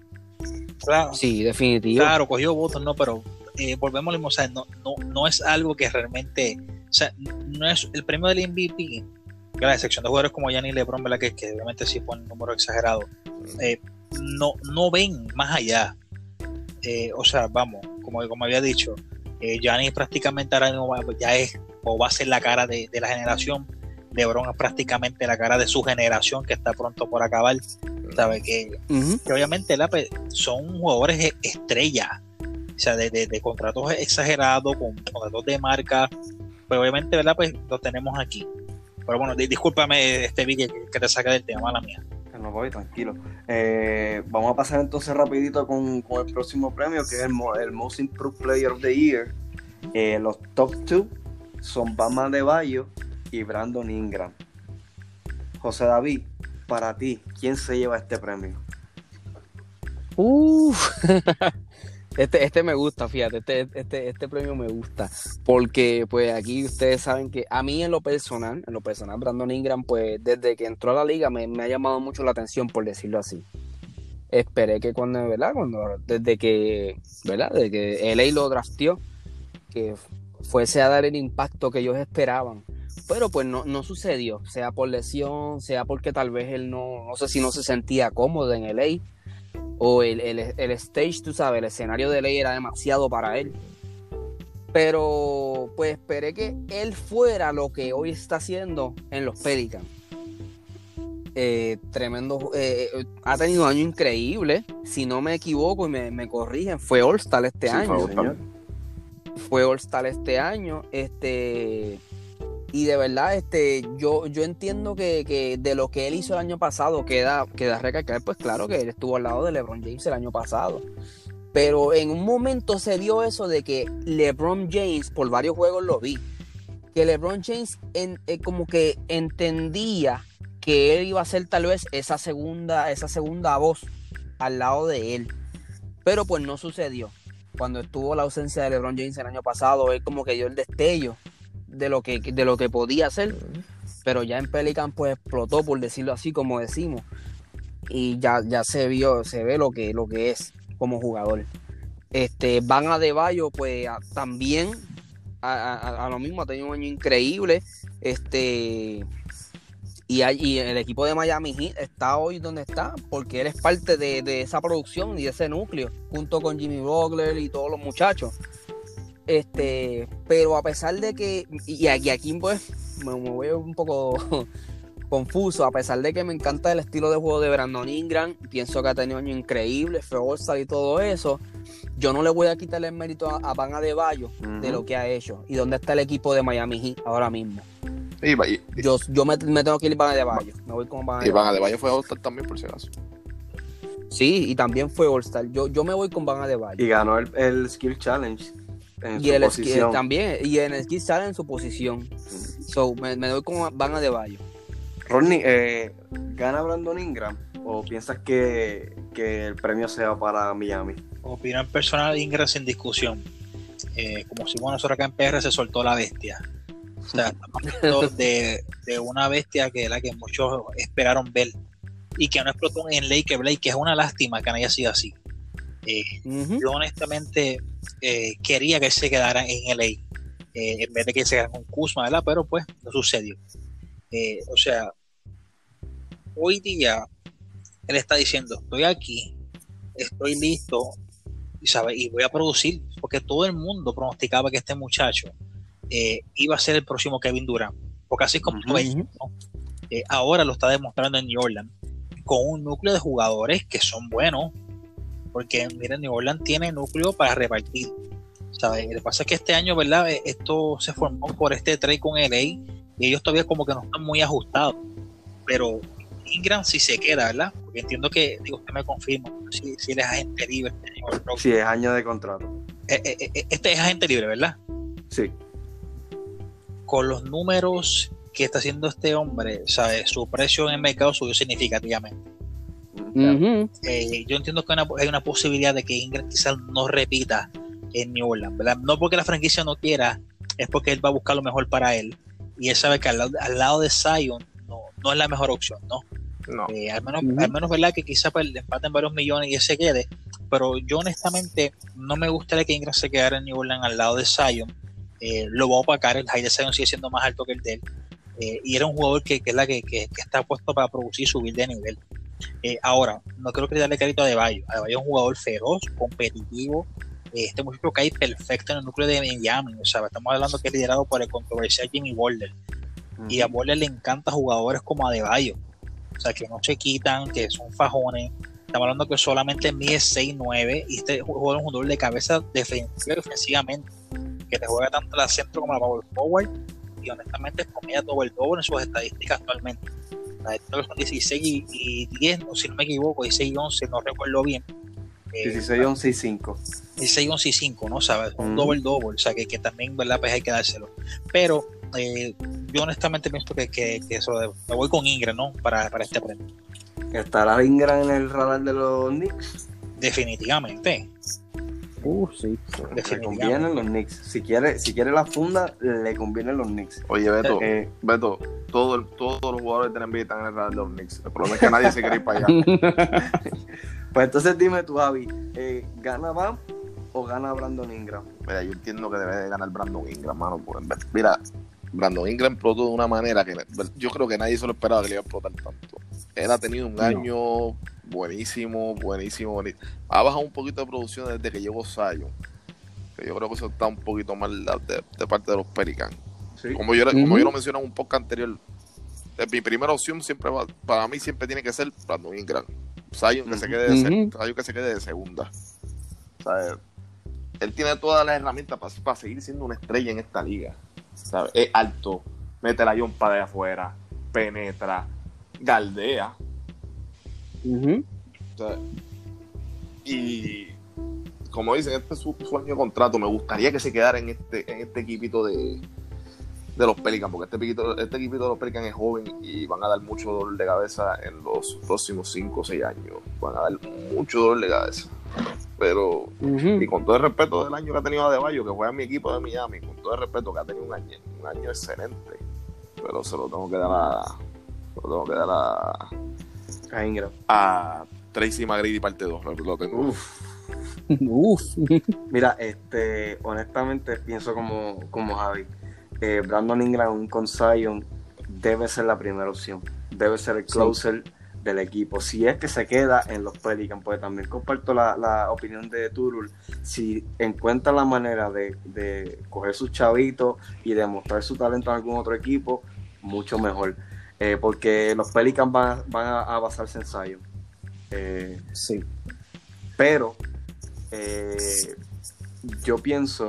Claro, Sí, definitivo. claro, cogió votos, no, pero eh, volvemos a lo mismo, o sea, no, no, no es algo que realmente, o sea, no es el premio del M V P, que la excepción de jugadores como Giannis y LeBron, ¿verdad? Que, que obviamente sí ponen números exagerados, eh, no, no ven más allá. Eh, o sea, vamos, como, como había dicho, eh, Giannis prácticamente ahora mismo va- ya es o va a ser la cara de, de la generación. LeBron es prácticamente la cara de su generación que está pronto por acabar. ¿Sabe? Que, Uh-huh. que obviamente la, pues, son jugadores e- estrellas, o sea, de, de, de contratos exagerados, con contratos de marca, pero obviamente, ¿verdad? Pues lo tenemos aquí. Pero bueno, di- discúlpame, este Vicky, que, que te saca del tema, mala mía. No, voy, tranquilo. Eh, vamos a pasar entonces rapidito con, con el próximo premio, que es el, mo- el Most Improved Player of the Year. Eh, los top dos son Bam Adebayo y Brandon Ingram. José David, para ti, ¿quién se lleva este premio? Uf. Este, este me gusta, fíjate, este, este, este premio me gusta, porque pues aquí ustedes saben que a mí en lo personal, en lo personal, Brandon Ingram, pues desde que entró a la liga me, me ha llamado mucho la atención, por decirlo así. Esperé que cuando, ¿verdad? Cuando, desde que, ¿verdad? Desde que L A lo drafteó, que fuese a dar el impacto que ellos esperaban. Pero pues no, no sucedió, sea por lesión, sea porque tal vez él no, no sé si no se sentía cómodo en L A, o el, el, el stage, tú sabes, el escenario de L A era demasiado para él. Pero pues esperé que él fuera lo que hoy está haciendo en los Pelicans. Eh, tremendo, eh, eh, ha tenido un año increíble, si no me equivoco y me, me corrigen, fue All-Star este Sí, año. fue All-Star. Señor. Fue All-Star este año, este, y de verdad, este, yo, yo entiendo que, que de lo que él hizo el año pasado queda, queda recalcar, pues claro que él estuvo al lado de LeBron James el año pasado, pero en un momento se dio eso de que LeBron James, por varios juegos lo vi, que LeBron James en, eh, como que entendía que él iba a ser tal vez esa segunda, esa segunda voz al lado de él, pero pues no sucedió. Cuando estuvo la ausencia de LeBron James el año pasado, él como que dio el destello de lo que, de lo que podía hacer, pero ya en Pelican pues explotó, por decirlo así, como decimos, y ya, ya se vio, se ve lo que, lo que es como jugador. Este, Bam Adebayo pues a, también a, a, a lo mismo ha tenido un año increíble, este, y, hay, y el equipo de Miami Heat está hoy donde está porque él es parte de, de esa producción y de ese núcleo junto con Jimmy Butler y todos los muchachos. Este, pero a pesar de que, y aquí, aquí pues me, me voy un poco confuso, a pesar de que me encanta el estilo de juego de Brandon Ingram, pienso que ha tenido un año increíble, fue All-Star y todo eso, yo no le voy a quitarle el mérito a, a Bam Adebayo Uh-huh. de lo que ha hecho y dónde está el equipo de Miami Heat ahora mismo. Y, y, Yo, yo me, me tengo que ir Van Adebayo. Me voy con Van y Van Adebayo. Adebayo fue All-Star también, por si acaso. Sí, y también fue All-Star. Yo, yo me voy con Van Adebayo. Y ganó el, el Skill Challenge en Y su el posición. skill, también, y en el skill sale en su posición. So, me, me doy con Van Adebayo. Rodney, eh, ¿gana Brandon Ingram o piensas que, que el premio sea para Miami? Opinión personal, Ingram sin discusión. Eh, como si bueno, nosotros acá en P R se soltó la bestia. O sea, estamos hablando de, de una bestia que la que muchos esperaron ver y que no explotó en Lake Blake, que es una lástima que no haya sido así. Eh, Uh-huh. Yo honestamente eh, quería que se quedara en L A eh, en vez de que se quedara con Kuzma, ¿verdad? Pero pues no sucedió. Eh, o sea, hoy día él está diciendo, estoy aquí, estoy listo y, ¿sabe? Y voy a producir, porque todo el mundo pronosticaba que este muchacho eh, iba a ser el próximo Kevin Durant, porque así es como Uh-huh. lo veía, ¿no? Eh, ahora lo está demostrando en New Orleans con un núcleo de jugadores que son buenos, porque miren, New Orleans tiene núcleo para repartir, ¿sabes? Lo que pasa es que este año, ¿verdad? Esto se formó por este trade con L A y ellos todavía como que no están muy ajustados, pero Ingram si se queda, ¿verdad? Porque entiendo que, digo, usted me confirma si, si él es agente libre este año, el próximo. Sí, es año de contrato. Eh, eh, eh, este es agente libre, ¿verdad? Sí. Con los números que está haciendo este hombre, ¿sabes? Su precio en el mercado subió significativamente. Uh-huh. Eh, yo entiendo que hay una, hay una posibilidad de que Ingram quizás no repita en New Orleans, ¿verdad? No porque la franquicia no quiera, es porque él va a buscar lo mejor para él y él sabe que al lado, al lado de Zion no, no es la mejor opción, ¿no? No. Eh, al menos, Uh-huh. al menos, ¿verdad? Que quizás pues, le empaten varios millones y él se quede, pero yo honestamente no me gustaría que Ingram se quedara en New Orleans al lado de Zion. Eh, lo va a opacar, el high de Zion sigue siendo más alto que el de él, eh, y era un jugador que, que, es la que, que, que está puesto para producir y subir de nivel. Eh, ahora, no creo que darle crédito a Adebayo. Adebayo es un jugador feroz, competitivo. Eh, este muchacho cae perfecto en el núcleo de Miami. O sea, estamos hablando que es liderado por el controversial Jimmy Butler. Uh-huh. Y a Butler le encanta jugadores como Adebayo. O sea, que no se quitan, que son fajones. Estamos hablando que solamente mide seis nueve y este jugador es un jugador de cabeza defensiva y ofensivamente, que te juega tanto la centro como la power forward y honestamente promedia todo el doble en sus estadísticas actualmente. Son dieciséis y, y diez, no, si no me equivoco, dieciséis y once, no recuerdo bien. Eh, dieciséis, once y cinco. dieciséis, once y cinco, ¿no? ¿Sabes? Un Mm. doble doble, o sea que, que también, ¿verdad? Pues hay que dárselo. Pero eh, yo honestamente pienso que, que, que eso, de, me voy con Ingram, ¿no? Para, para este premio. ¿Estará Ingram en el radar de los Knicks? Definitivamente. Uh, sí. Le convienen los Knicks. Si quiere, si quiere la funda, le convienen los Knicks. Oye, Beto, Eh, Beto, todo el- todos los jugadores de la N B A están en el radar de los Knicks. El problema es que nadie se quiere ir para allá. Pues entonces dime tú, Javi, eh, ¿gana Bam o gana Brandon Ingram? Mira, yo entiendo que debe de ganar Brandon Ingram, mano. Pues, mira, Brandon Ingram explotó de una manera que yo creo que nadie se lo esperaba que le iba a explotar tanto. Él ha tenido un No. año buenísimo, buenísimo, buenísimo. Ha bajado un poquito de producción desde que llegó Zion. Que yo creo que eso está un poquito mal de, de parte de los Pelicans. Sí. Como yo, como Ujú. yo lo mencioné en un podcast anterior, eh, mi primera opción siempre va, para mí siempre tiene que ser Brandon Ingram. Zion que, se quede de, se- Ujú. Zion que se quede de segunda. O sea, él tiene todas las herramientas para, para seguir siendo una estrella en esta liga. ¿Sabes? Es alto, mete la yompa de afuera, penetra, galdea. Uh-huh. O sea, y como dicen, este es su, su año de contrato. Me gustaría que se quedara en este, en este equipito de, de los Pelicans, porque este equipito, este equipito de los Pelicans es joven y van a dar mucho dolor de cabeza en los próximos cinco o seis años. Van a dar mucho dolor de cabeza. Pero, Uh-huh. y con todo el respeto del año que ha tenido Adebayo, que juega en mi equipo de Miami, con todo el respeto que ha tenido un año, un año excelente, pero se lo tengo que dar a, se lo tengo que dar a, A Ingram. a Tracy McGrady parte dos. Lo, lo tengo. Uf. Uf. Mira, este, honestamente pienso como, como Javi. Eh, Brandon Ingram con Zion debe ser la primera opción. Debe ser el closer del equipo. Si es que se queda en los Pelicans, pues también comparto la, la opinión de Turul. Si encuentra la manera de, de coger sus chavitos y demostrar su talento en algún otro equipo, mucho mejor. Eh, porque los Pelicans van, van a, a basarse en Zion. Eh, Sí. pero eh, yo pienso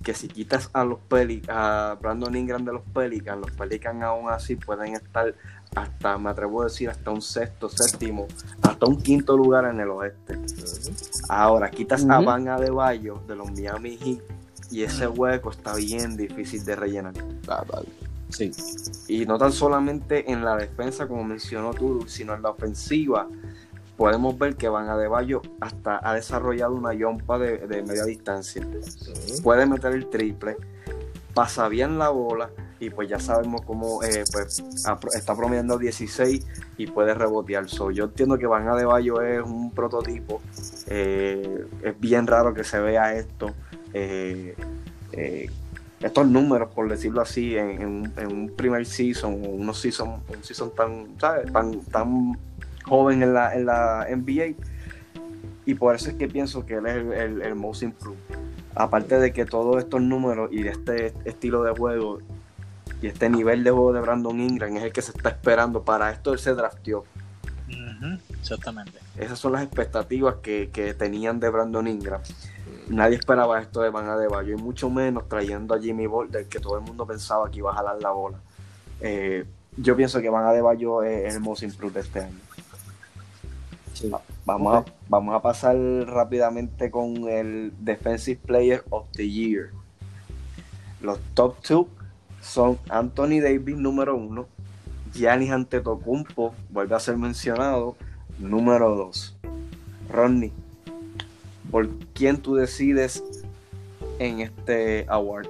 que si quitas a los Peli a Brandon Ingram de los Pelicans, los Pelicans aún así pueden estar hasta, me atrevo a decir, hasta un sexto, séptimo, hasta un quinto lugar en el oeste. Uh-huh. Ahora, quitas uh-huh. a Bam Adebayo de los Miami Heat y ese hueco está bien difícil de rellenar. Sí. Y no tan solamente en la defensa, como mencionó tú, sino en la ofensiva. Podemos ver que Bam Adebayo hasta ha desarrollado una yompa de, de media distancia. Sí. Puede meter el triple, pasa bien la bola y pues ya sabemos cómo eh, pues, está promediando dieciséis y puede rebotear. So, yo entiendo que Bam Adebayo es un prototipo. Eh, es bien raro que se vea esto. Eh, eh, estos números, por decirlo así, en, en, en un primer season, unos season, un season tan, ¿sabes? tan, tan joven en la, en la N B A, y por eso es que pienso que él es el, el, el most improved. Aparte de que todos estos números y de este estilo de juego y este nivel de juego de Brandon Ingram es el que se está esperando, para esto él se drafteó. Uh-huh, exactamente. Esas son las expectativas que, que tenían de Brandon Ingram. Nadie esperaba esto de Bam Adebayo, y mucho menos trayendo a Jimmy Butler, que todo el mundo pensaba que iba a jalar la bola. Eh, yo pienso que Bam Adebayo es, es el most improved de este año. Sí. Vamos, okay. a, vamos a pasar rápidamente con el Defensive Player of the Year. Los top dos son Anthony Davis, número uno. Giannis Antetokounmpo, vuelve a ser mencionado, número dos. Rodney, ¿por quién tú decides en este award?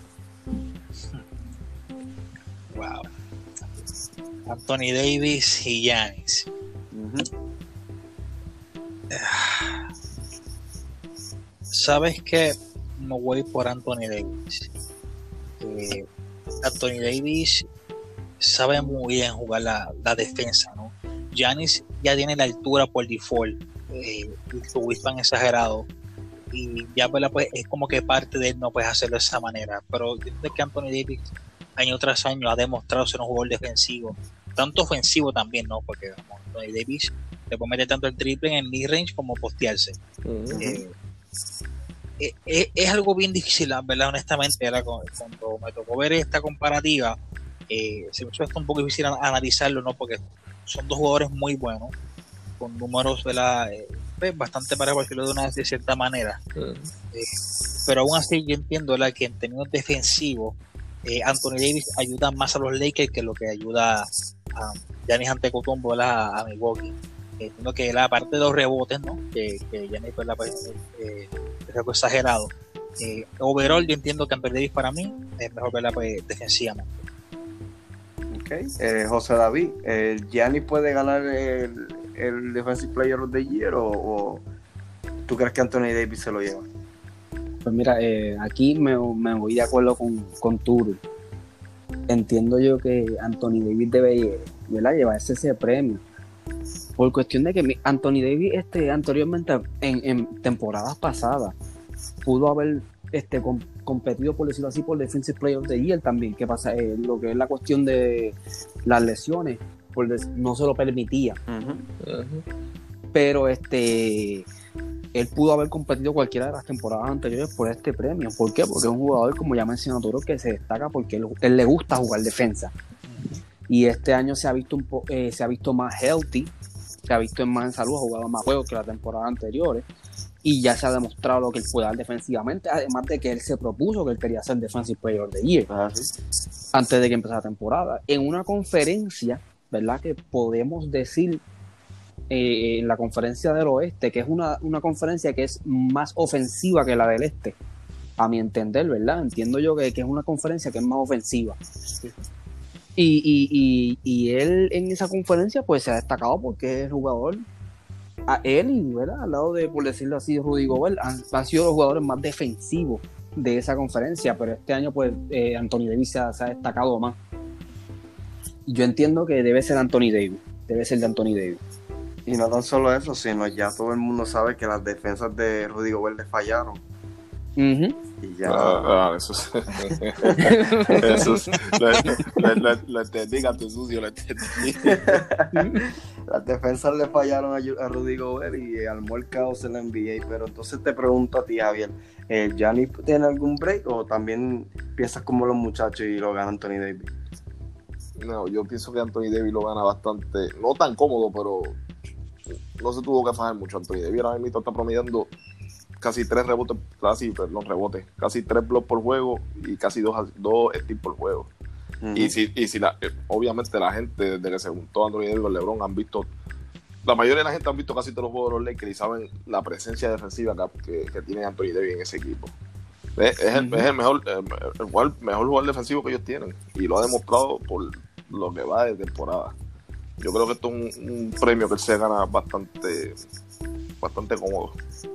Wow. Anthony Davis y Giannis. Uh-huh. ¿Sabes qué? No voy por Anthony Davis. Eh, Anthony Davis sabe muy bien jugar la, la defensa, ¿no? Giannis ya tiene la altura por default, eh, su wingspan exagerado, y ya pues, pues, es como que parte de él no puede hacerlo de esa manera. Pero yo creo que Anthony Davis año tras año ha demostrado ser un jugador defensivo, tanto ofensivo también, ¿no? Porque como Anthony Davis le puede meter tanto el triple en el mid-range como postearse. Uh-huh. eh, eh, eh, es algo bien difícil, ¿verdad? Honestamente, era cuando me tocó ver esta comparativa, eh, se me hizo un poco difícil analizarlo, ¿no? Porque son dos jugadores muy buenos, con números, ¿verdad? Eh, bastante para decirlo de una de cierta manera. Uh-huh. eh, pero aún así yo entiendo, ¿verdad?, que en términos defensivos eh, Anthony Davis ayuda más a los Lakers que lo que ayuda a Giannis Antetokounmpo, ¿verdad?, a Milwaukee. Entiendo que la parte de los rebotes, ¿no?, que, que Giannis pues, eh, es algo exagerado. Eh, overall yo entiendo que Anthony Davis para mí es mejor, ¿verdad?, pues, defensivamente. Okay. Eh, José David, eh, ¿Giannis puede ganar el, el Defensive Player of the Year o, o tú crees que Anthony Davis se lo lleva? Pues mira, eh, aquí me, me voy de acuerdo con, con Turu. Entiendo yo que Anthony Davis debe, ¿verdad?, llevarse ese premio. Por cuestión de que Anthony Davis este, anteriormente en, en temporadas pasadas pudo haber este, com, competido, por decirlo así, por Defensive Player of the Year también. ¿Qué pasa? Eh, lo que es la cuestión de las lesiones, por des, no se lo permitía. Uh-huh. Uh-huh. Pero este él pudo haber competido cualquiera de las temporadas anteriores por este premio. ¿Por qué? Porque es un jugador, como ya mencionó Toro, que se destaca porque él, él le gusta jugar defensa. Uh-huh. Y este año se ha visto un po, eh, se ha visto más healthy, se ha visto en más en salud, ha jugado más juegos que las temporadas anteriores, y ya se ha demostrado lo que él puede dar defensivamente, además de que él se propuso que él quería ser Defensive Player of the Year uh-huh. antes de que empezara la temporada. En una conferencia, ¿verdad?, que podemos decir eh, en la conferencia del oeste, que es una, una conferencia que es más ofensiva que la del este, a mi entender, ¿verdad? Entiendo yo que, que es una conferencia que es más ofensiva. Sí. Y, y, y, y él en esa conferencia pues se ha destacado porque es el jugador, a él, ¿verdad?, al lado de, por decirlo así, Rudy Gobert, han, han sido los jugadores más defensivos de esa conferencia, pero este año pues eh, Anthony Davis se ha, se ha destacado más. Y yo entiendo que debe ser Anthony Davis, debe ser de Anthony Davis. Y no tan solo eso, sino ya todo el mundo sabe que las defensas de Rudy Gobert le fallaron. Uh-huh. Y ya. Ah, ah, eso es. Eso es. Lo, lo, lo, lo entendí, canto sucio, lo entendí. Las defensas le fallaron a, a Rudy Gobert y armó el caos en la N B A. Pero entonces te pregunto a ti, Javier, ¿eh, ¿Giannis tiene algún break o también piensas como los muchachos y lo gana Anthony Davis? No, yo pienso que Anthony Davis lo gana bastante, no tan cómodo, pero no se tuvo que fajar mucho. Anthony Davis ahora mismo está promediando casi tres rebotes, casi, perdón, rebotes, casi tres blocks por juego y casi dos, dos steals por juego. Uh-huh. Y si, y si la, obviamente la gente, desde que se juntó Anthony Davis con LeBron, han visto, la mayoría de la gente han visto casi todos los juegos de los Lakers y saben la presencia defensiva que, que tiene Anthony Davis en ese equipo. Es, es, el, uh-huh. es el, mejor, el, el, el mejor jugador defensivo que ellos tienen y lo ha demostrado por lo que va de temporada. Yo creo que esto es un, un premio que él se gana bastante, bastante cómodo.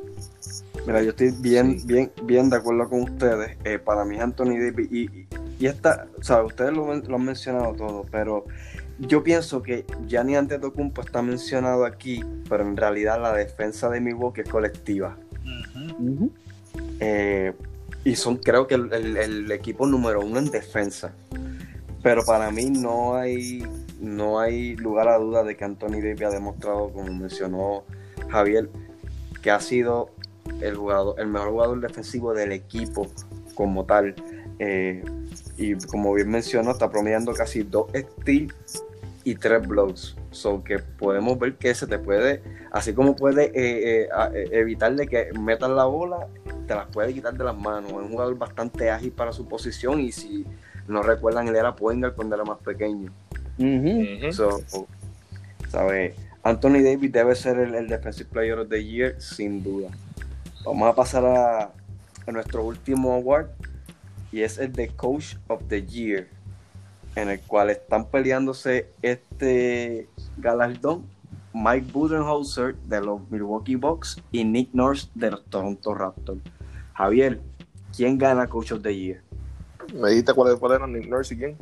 Mira, yo estoy bien, sí. bien, bien de acuerdo con ustedes. Eh, para mí Anthony Davis y, y, y esta, o sea, ustedes lo, lo han mencionado todo, pero yo pienso que Giannis Antetokounmpo está mencionado aquí, pero en realidad la defensa de Milwaukee es colectiva. Uh-huh. Uh-huh. Eh, y son, creo que el, el, el equipo número uno en defensa. Pero para mí no hay, no hay lugar a duda de que Anthony Davis ha demostrado, como mencionó Javier, que ha sido el jugador, el mejor jugador defensivo del equipo como tal. Eh, y como bien mencionó, está promediando casi dos steals y tres blocks. So que podemos ver que se te puede, así como puede eh, eh, evitar de que metan la bola, te las puede quitar de las manos. Es un jugador bastante ágil para su posición y si no recuerdan, él era point guard cuando era más pequeño. Uh-huh. So, ¿sabes? Anthony Davis debe ser el, el Defensive Player of the Year, sin duda. Vamos a pasar a, a nuestro último award, y es el de Coach of the Year, en el cual están peleándose este galardón Mike Budenholzer de los Milwaukee Bucks y Nick Nurse de los Toronto Raptors. Javier, ¿quién gana Coach of the Year? ¿Me dijiste cuál, cuál era Nick Nurse y quién?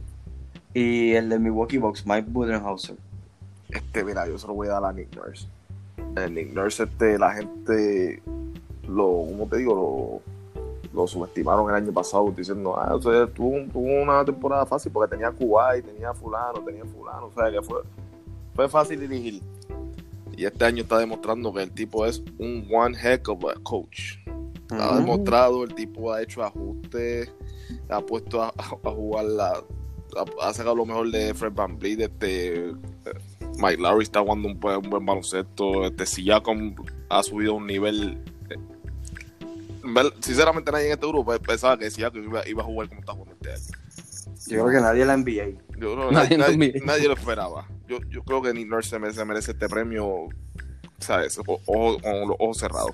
Y el de Milwaukee Bucks, Mike Budenholzer. Este, mira, yo se lo voy a dar a Nick Nurse. El Nick Nurse, este, la gente lo, ¿cómo te digo? Lo, lo subestimaron el año pasado diciendo, ah, o sea, tuvo, tuvo una temporada fácil porque tenía Kuwait, tenía fulano, tenía fulano, o sea, que fue, fue fácil dirigir. Y este año está demostrando que el tipo es un one heck of a coach. Uh-huh. Ha demostrado, el tipo ha hecho ajustes, ha puesto a, a jugar la, ha, ha sacado lo mejor de Fred VanVleet, este, Mike Lowry está jugando un, un buen baloncesto, este Siakam ha subido a un nivel, eh, sinceramente nadie en este grupo pensaba que Siakam iba, iba a jugar como está jugando este año. Yo creo que nadie en la N B A. Yo creo que nadie, nadie, nadie lo esperaba. Yo, yo creo que Nick Nurse se merece, se merece este premio, ¿sabes? Ojo, con los ojos cerrados.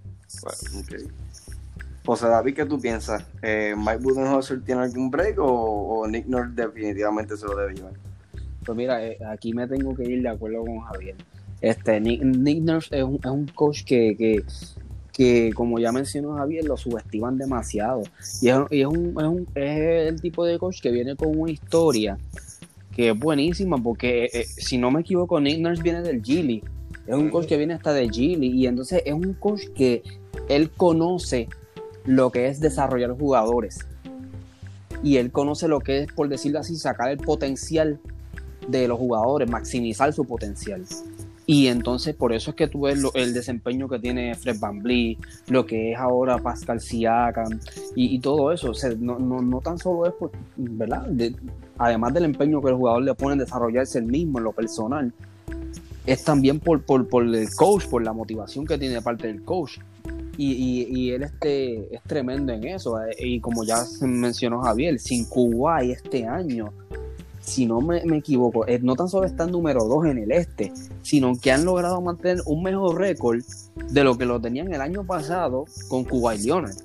Okay. José David, ¿qué tú piensas? Eh, ¿Mike Budenholzer tiene algún break o, o Nick Nurse definitivamente se lo debe llevar? Pues mira, eh, aquí me tengo que ir de acuerdo con Javier. Este, Nick, Nick Nurse es un, es un coach que, que, que, como ya mencionó Javier, lo subestiman demasiado. Y es, y es, un, es, un, es el tipo de coach que viene con una historia que es buenísima, porque eh, si no me equivoco, Nick Nurse viene del G League. Es un coach que viene hasta de G League, y entonces es un coach que él conoce lo que es desarrollar jugadores. Y él conoce lo que es, por decirlo así, sacar el potencial de los jugadores, maximizar su potencial. Y entonces por eso es que tú ves lo, el desempeño que tiene Fred VanVleet, lo que es ahora Pascal Siakam y, y todo eso. O sea, no, no, no tan solo es por, ¿verdad? De, además del empeño que el jugador le pone en desarrollarse el mismo en lo personal, es también por, por, por el coach, por la motivación que tiene de parte del coach. Y, y, y él este, es tremendo en eso. Y como ya mencionó Javier, sin Kuwait este año, si no me, me equivoco, no tan solo está número dos en el este, sino que han logrado mantener un mejor récord de lo que lo tenían el año pasado con Kuwait Leonard.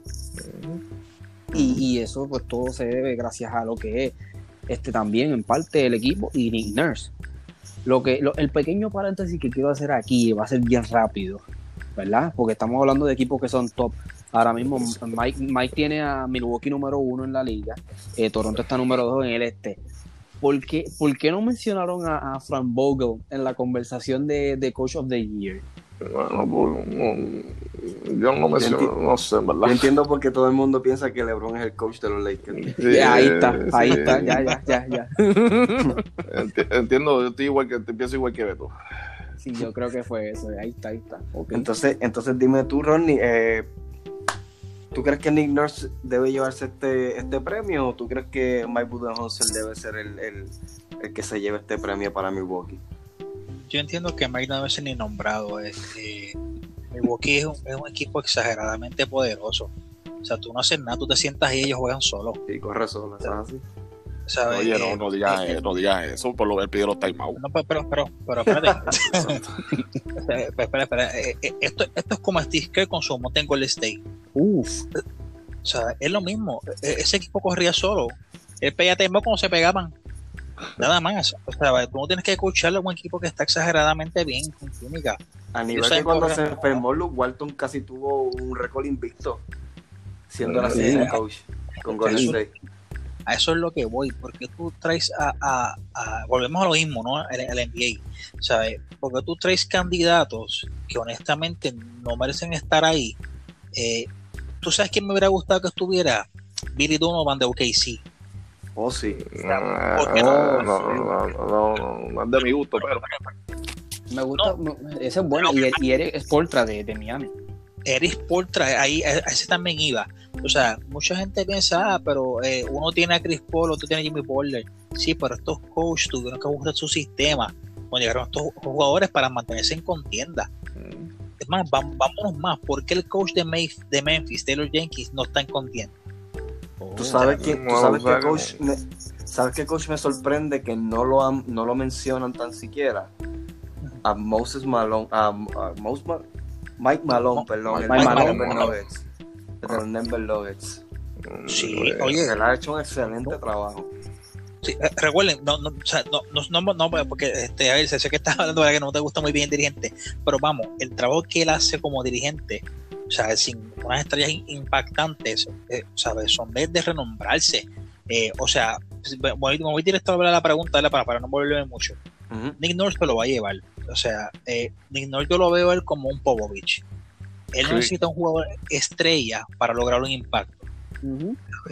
Y, y eso pues todo se debe gracias a lo que es este también en parte el equipo y Nick Nurse. Lo que, lo, el pequeño paréntesis que quiero hacer aquí va a ser bien rápido, ¿verdad? Porque estamos hablando de equipos que son top. Ahora mismo Mike, Mike tiene a Milwaukee número uno en la liga, eh, Toronto está número dos en el este. ¿Por qué, ¿Por qué no mencionaron a, a Frank Vogel en la conversación de, de Coach of the Year? Bueno, pues, no, yo no me Yo sé, enti- no sé, en Yo ¿verdad? entiendo por qué todo el mundo piensa que LeBron es el coach de los Lakers. Sí, Ya, ahí está, eh, ahí sí. está, ya, ya, ya, ya. Enti- Entiendo, yo estoy igual que, te pienso igual que Beto. Sí, yo creo que fue eso. Ahí está, ahí está. Ok. Entonces, entonces dime tú, Ronnie, eh, ¿tú crees que Nick Nurse debe llevarse este, este premio o tú crees que Mike Budenholzer debe ser el, el, el que se lleve este premio para Milwaukee? Yo entiendo que Mike no debe ser ni nombrado. Este, Milwaukee es un, es un equipo exageradamente poderoso. O sea, tú no haces nada, tú te sientas ahí y ellos juegan solos. Sí, corre solo, ¿sabes así? ¿Sabes? Oye, Eh, no, no digas, eh, eh, no digas eso, por lo que él pide los timeouts. No, pero, pero, pero, pero espérate. espera, espera, espera. Eh, eh, Esto, esto es como Steve Kerr con su monte en Golden State. Uf. O sea, es lo mismo. E- Ese equipo corría solo. Él pedía tiempo cuando se pegaban. Nada más. O sea, tú no tienes que escucharle a un equipo que está exageradamente bien con química. A nivel Ellos que saben cuando correr. se enfermó Luke Walton casi tuvo un récord invicto siendo la Sí. assistant coach con Golden Sí. State. A eso es lo que voy, porque tú traes a, a, a- volvemos a lo mismo, ¿no? El, el N B A, ¿sabes? Porque tú traes candidatos que honestamente no merecen estar ahí. Eh, ¿Tú sabes quién me hubiera gustado que estuviera? Billy Donovan de O K C. Oh, sí. Ah, ¿por qué no, no? no, no, no, no, no es de mi gusto, pero Me gusta. me- ese es bueno. Y, y Eric Spoelstra de, de Miami. Eric Spoelstra, ahí, a ese también iba. O sea, mucha gente piensa, ah, pero eh, uno tiene a Chris Paul, otro tiene a Jimmy Butler. Sí, pero estos coaches tuvieron que buscar su sistema cuando llegaron estos jugadores para mantenerse en contienda. Es más, vam- vámonos más. ¿Por qué el coach de, Mayf- de Memphis, Taylor Jenkins, no está en contienda? Tú sabes que, tú No, sabes o sea, que coach me, sabes que coach me sorprende que no lo han- no lo mencionan tan siquiera a Moses Malone, a, a Mos- Ma- Mike Malone, Mo- perdón, el Mike de Malone. Denver Nuggets, el de los Denver Nuggets. Sí, eh, oye, Él ha hecho un excelente trabajo. sí, eh, recuerden, no, no, o sea, no, no, no, no, porque este, a ver, sé que estás hablando de que no te gusta muy bien el dirigente, pero vamos, el trabajo que él hace como dirigente, o sea, sin unas estrellas in- impactantes, eh, ¿sabes? Son de, de renombrarse. Eh, o sea, me voy, me voy directo a hablar la pregunta ¿verdad? para, para no volverme mucho. Ujú. Nick Nurse se lo va a llevar. O sea, eh, Nick Nurse yo lo veo él como un Popovich. Él no Sí. necesita un jugador estrella para lograr un impacto. Ujú.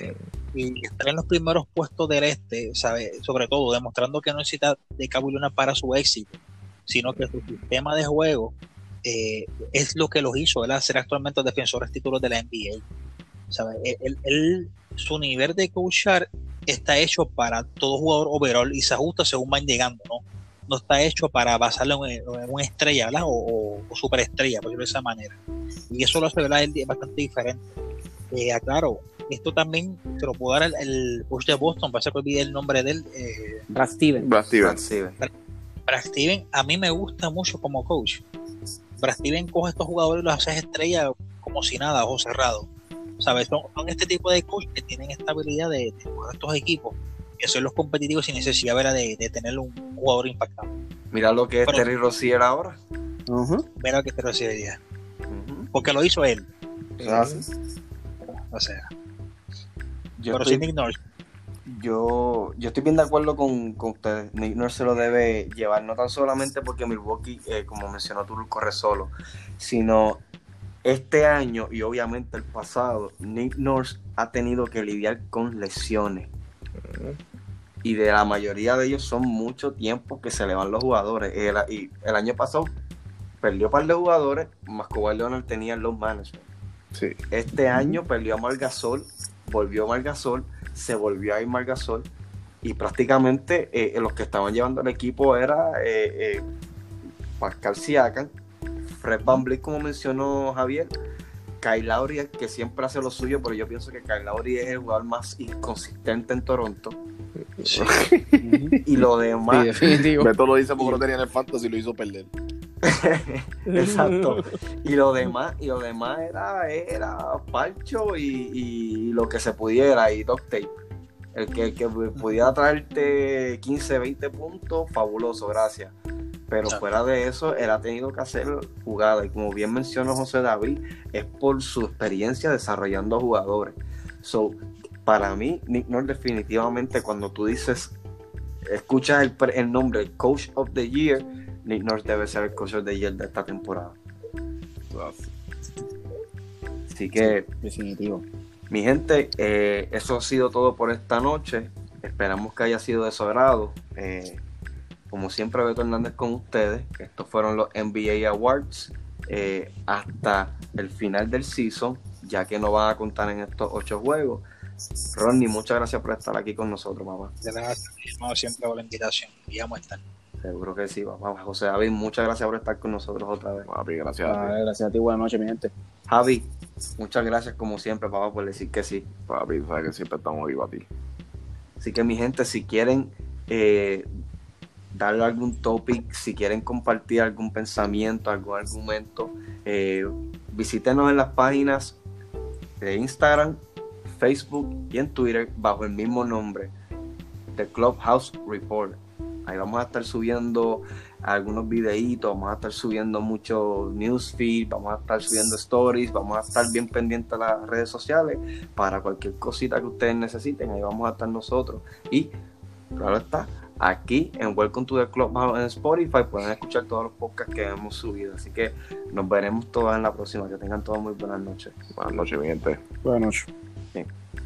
Y estar en los primeros puestos del este, ¿sabe? Sobre todo demostrando que no necesita de Kawhi Leonard para su éxito, sino que su sistema de juego eh, es lo que los hizo él a ser actualmente defensores títulos de la N B A. ¿Sabe? Él, él- él- su nivel de coachar está hecho para todo jugador overall y se ajusta según van llegando, ¿no? No está hecho para basarlo en, en una estrella, ¿verdad? O, o, o superestrella, por decirlo de esa manera. Y eso lo hace, ¿verdad? Él es bastante diferente. Eh, aclaro, esto también se lo puedo dar el, el coach de Boston, parece que olvidé el nombre de él. Eh, Brad Stevens. Brad Brad Stevens. Stevens. Brad Stevens, a mí me gusta mucho como coach. Brad Stevens coge a estos jugadores y los hace estrellas como si nada, ojos cerrados. ¿Sabes? Son, son este tipo de coach que tienen esta habilidad de, de coger estos equipos y hacerlos competitivos sin necesidad ¿verdad? de, de tener un jugador impactante. Mira lo que es Pero- Terry Rozier ahora. Ujú. Mira que te recibiría. Ujú. Porque lo hizo él. Ah, sí. O sea, Yo pero estoy- sin Nick Nurse. Yo, yo estoy bien de acuerdo con, con ustedes. Nick Nurse se lo debe llevar, no tan solamente porque Milwaukee, eh, como mencionó tú, corre solo, sino este año y obviamente el pasado, Nick Nurse ha tenido que lidiar con lesiones. Y de la mayoría de ellos son mucho tiempo que se le van los jugadores. El, y el año pasado perdió un par de jugadores, más Kawhi Leonard tenía los management. Sí. Este año perdió a Marc Gasol, volvió a Marc Gasol, se volvió a ir Marc Gasol y prácticamente eh, los que estaban llevando el equipo era eh, eh, Pascal Siakam, Fred VanVleet como mencionó Javier, Kyle Lowry que siempre hace lo suyo, pero yo pienso que Kyle Lowry es el jugador más inconsistente en Toronto Sí. y lo Sí, demás definitivo. Beto lo dice porque lo tenía en el fantasy y lo hizo perder. exacto y lo demás y lo demás era era Pancho y, y lo que se pudiera y duct tape el que, el que pudiera traerte quince, veinte puntos fabuloso, gracias, pero Exacto. fuera de eso él ha tenido que hacer jugada y como bien mencionó José David es por su experiencia desarrollando jugadores. So, para mí Nick Nurse definitivamente cuando tú dices escuchas el, pre- el nombre el Coach of the Year, Nick Nurse debe ser el Coach of the Year de esta temporada. Así. Así que, Definitivo. mi gente, eh, eso ha sido todo por esta noche. Esperamos que haya sido de su agrado. Eh, como siempre, Beto Hernández con ustedes. Estos fueron los N B A Awards eh, hasta el final del season, ya que no van a contar en estos ocho juegos. Ronnie, muchas gracias por estar aquí con nosotros, papá. De verdad, como siempre, por la invitación. Y vamos a estar. Seguro que sí, papá. José David, muchas gracias por estar con nosotros otra vez. Papi, gracias a ti. Vale, gracias a ti, buenas noches, mi gente. Javi, muchas gracias como siempre, papá, por decir que sí. Papi, tú sabes que siempre estamos vivos a ti. Así que mi gente, si quieren eh, darle algún topic, si quieren compartir algún pensamiento, algún argumento, eh, visítenos en las páginas de Instagram, Facebook y en Twitter bajo el mismo nombre, The Clubhouse Report. Ahí vamos a estar subiendo algunos videitos, vamos a estar subiendo mucho newsfeed, vamos a estar subiendo stories, vamos a estar bien pendientes a las redes sociales para cualquier cosita que ustedes necesiten. Ahí vamos a estar nosotros. Y claro está, aquí en Welcome to the Clubhouse en Spotify pueden escuchar todos los podcasts que hemos subido. Así que nos veremos todas en la próxima. Que tengan todas muy buenas noches. Buenas noches, mi gente. Buenas noches. Bien.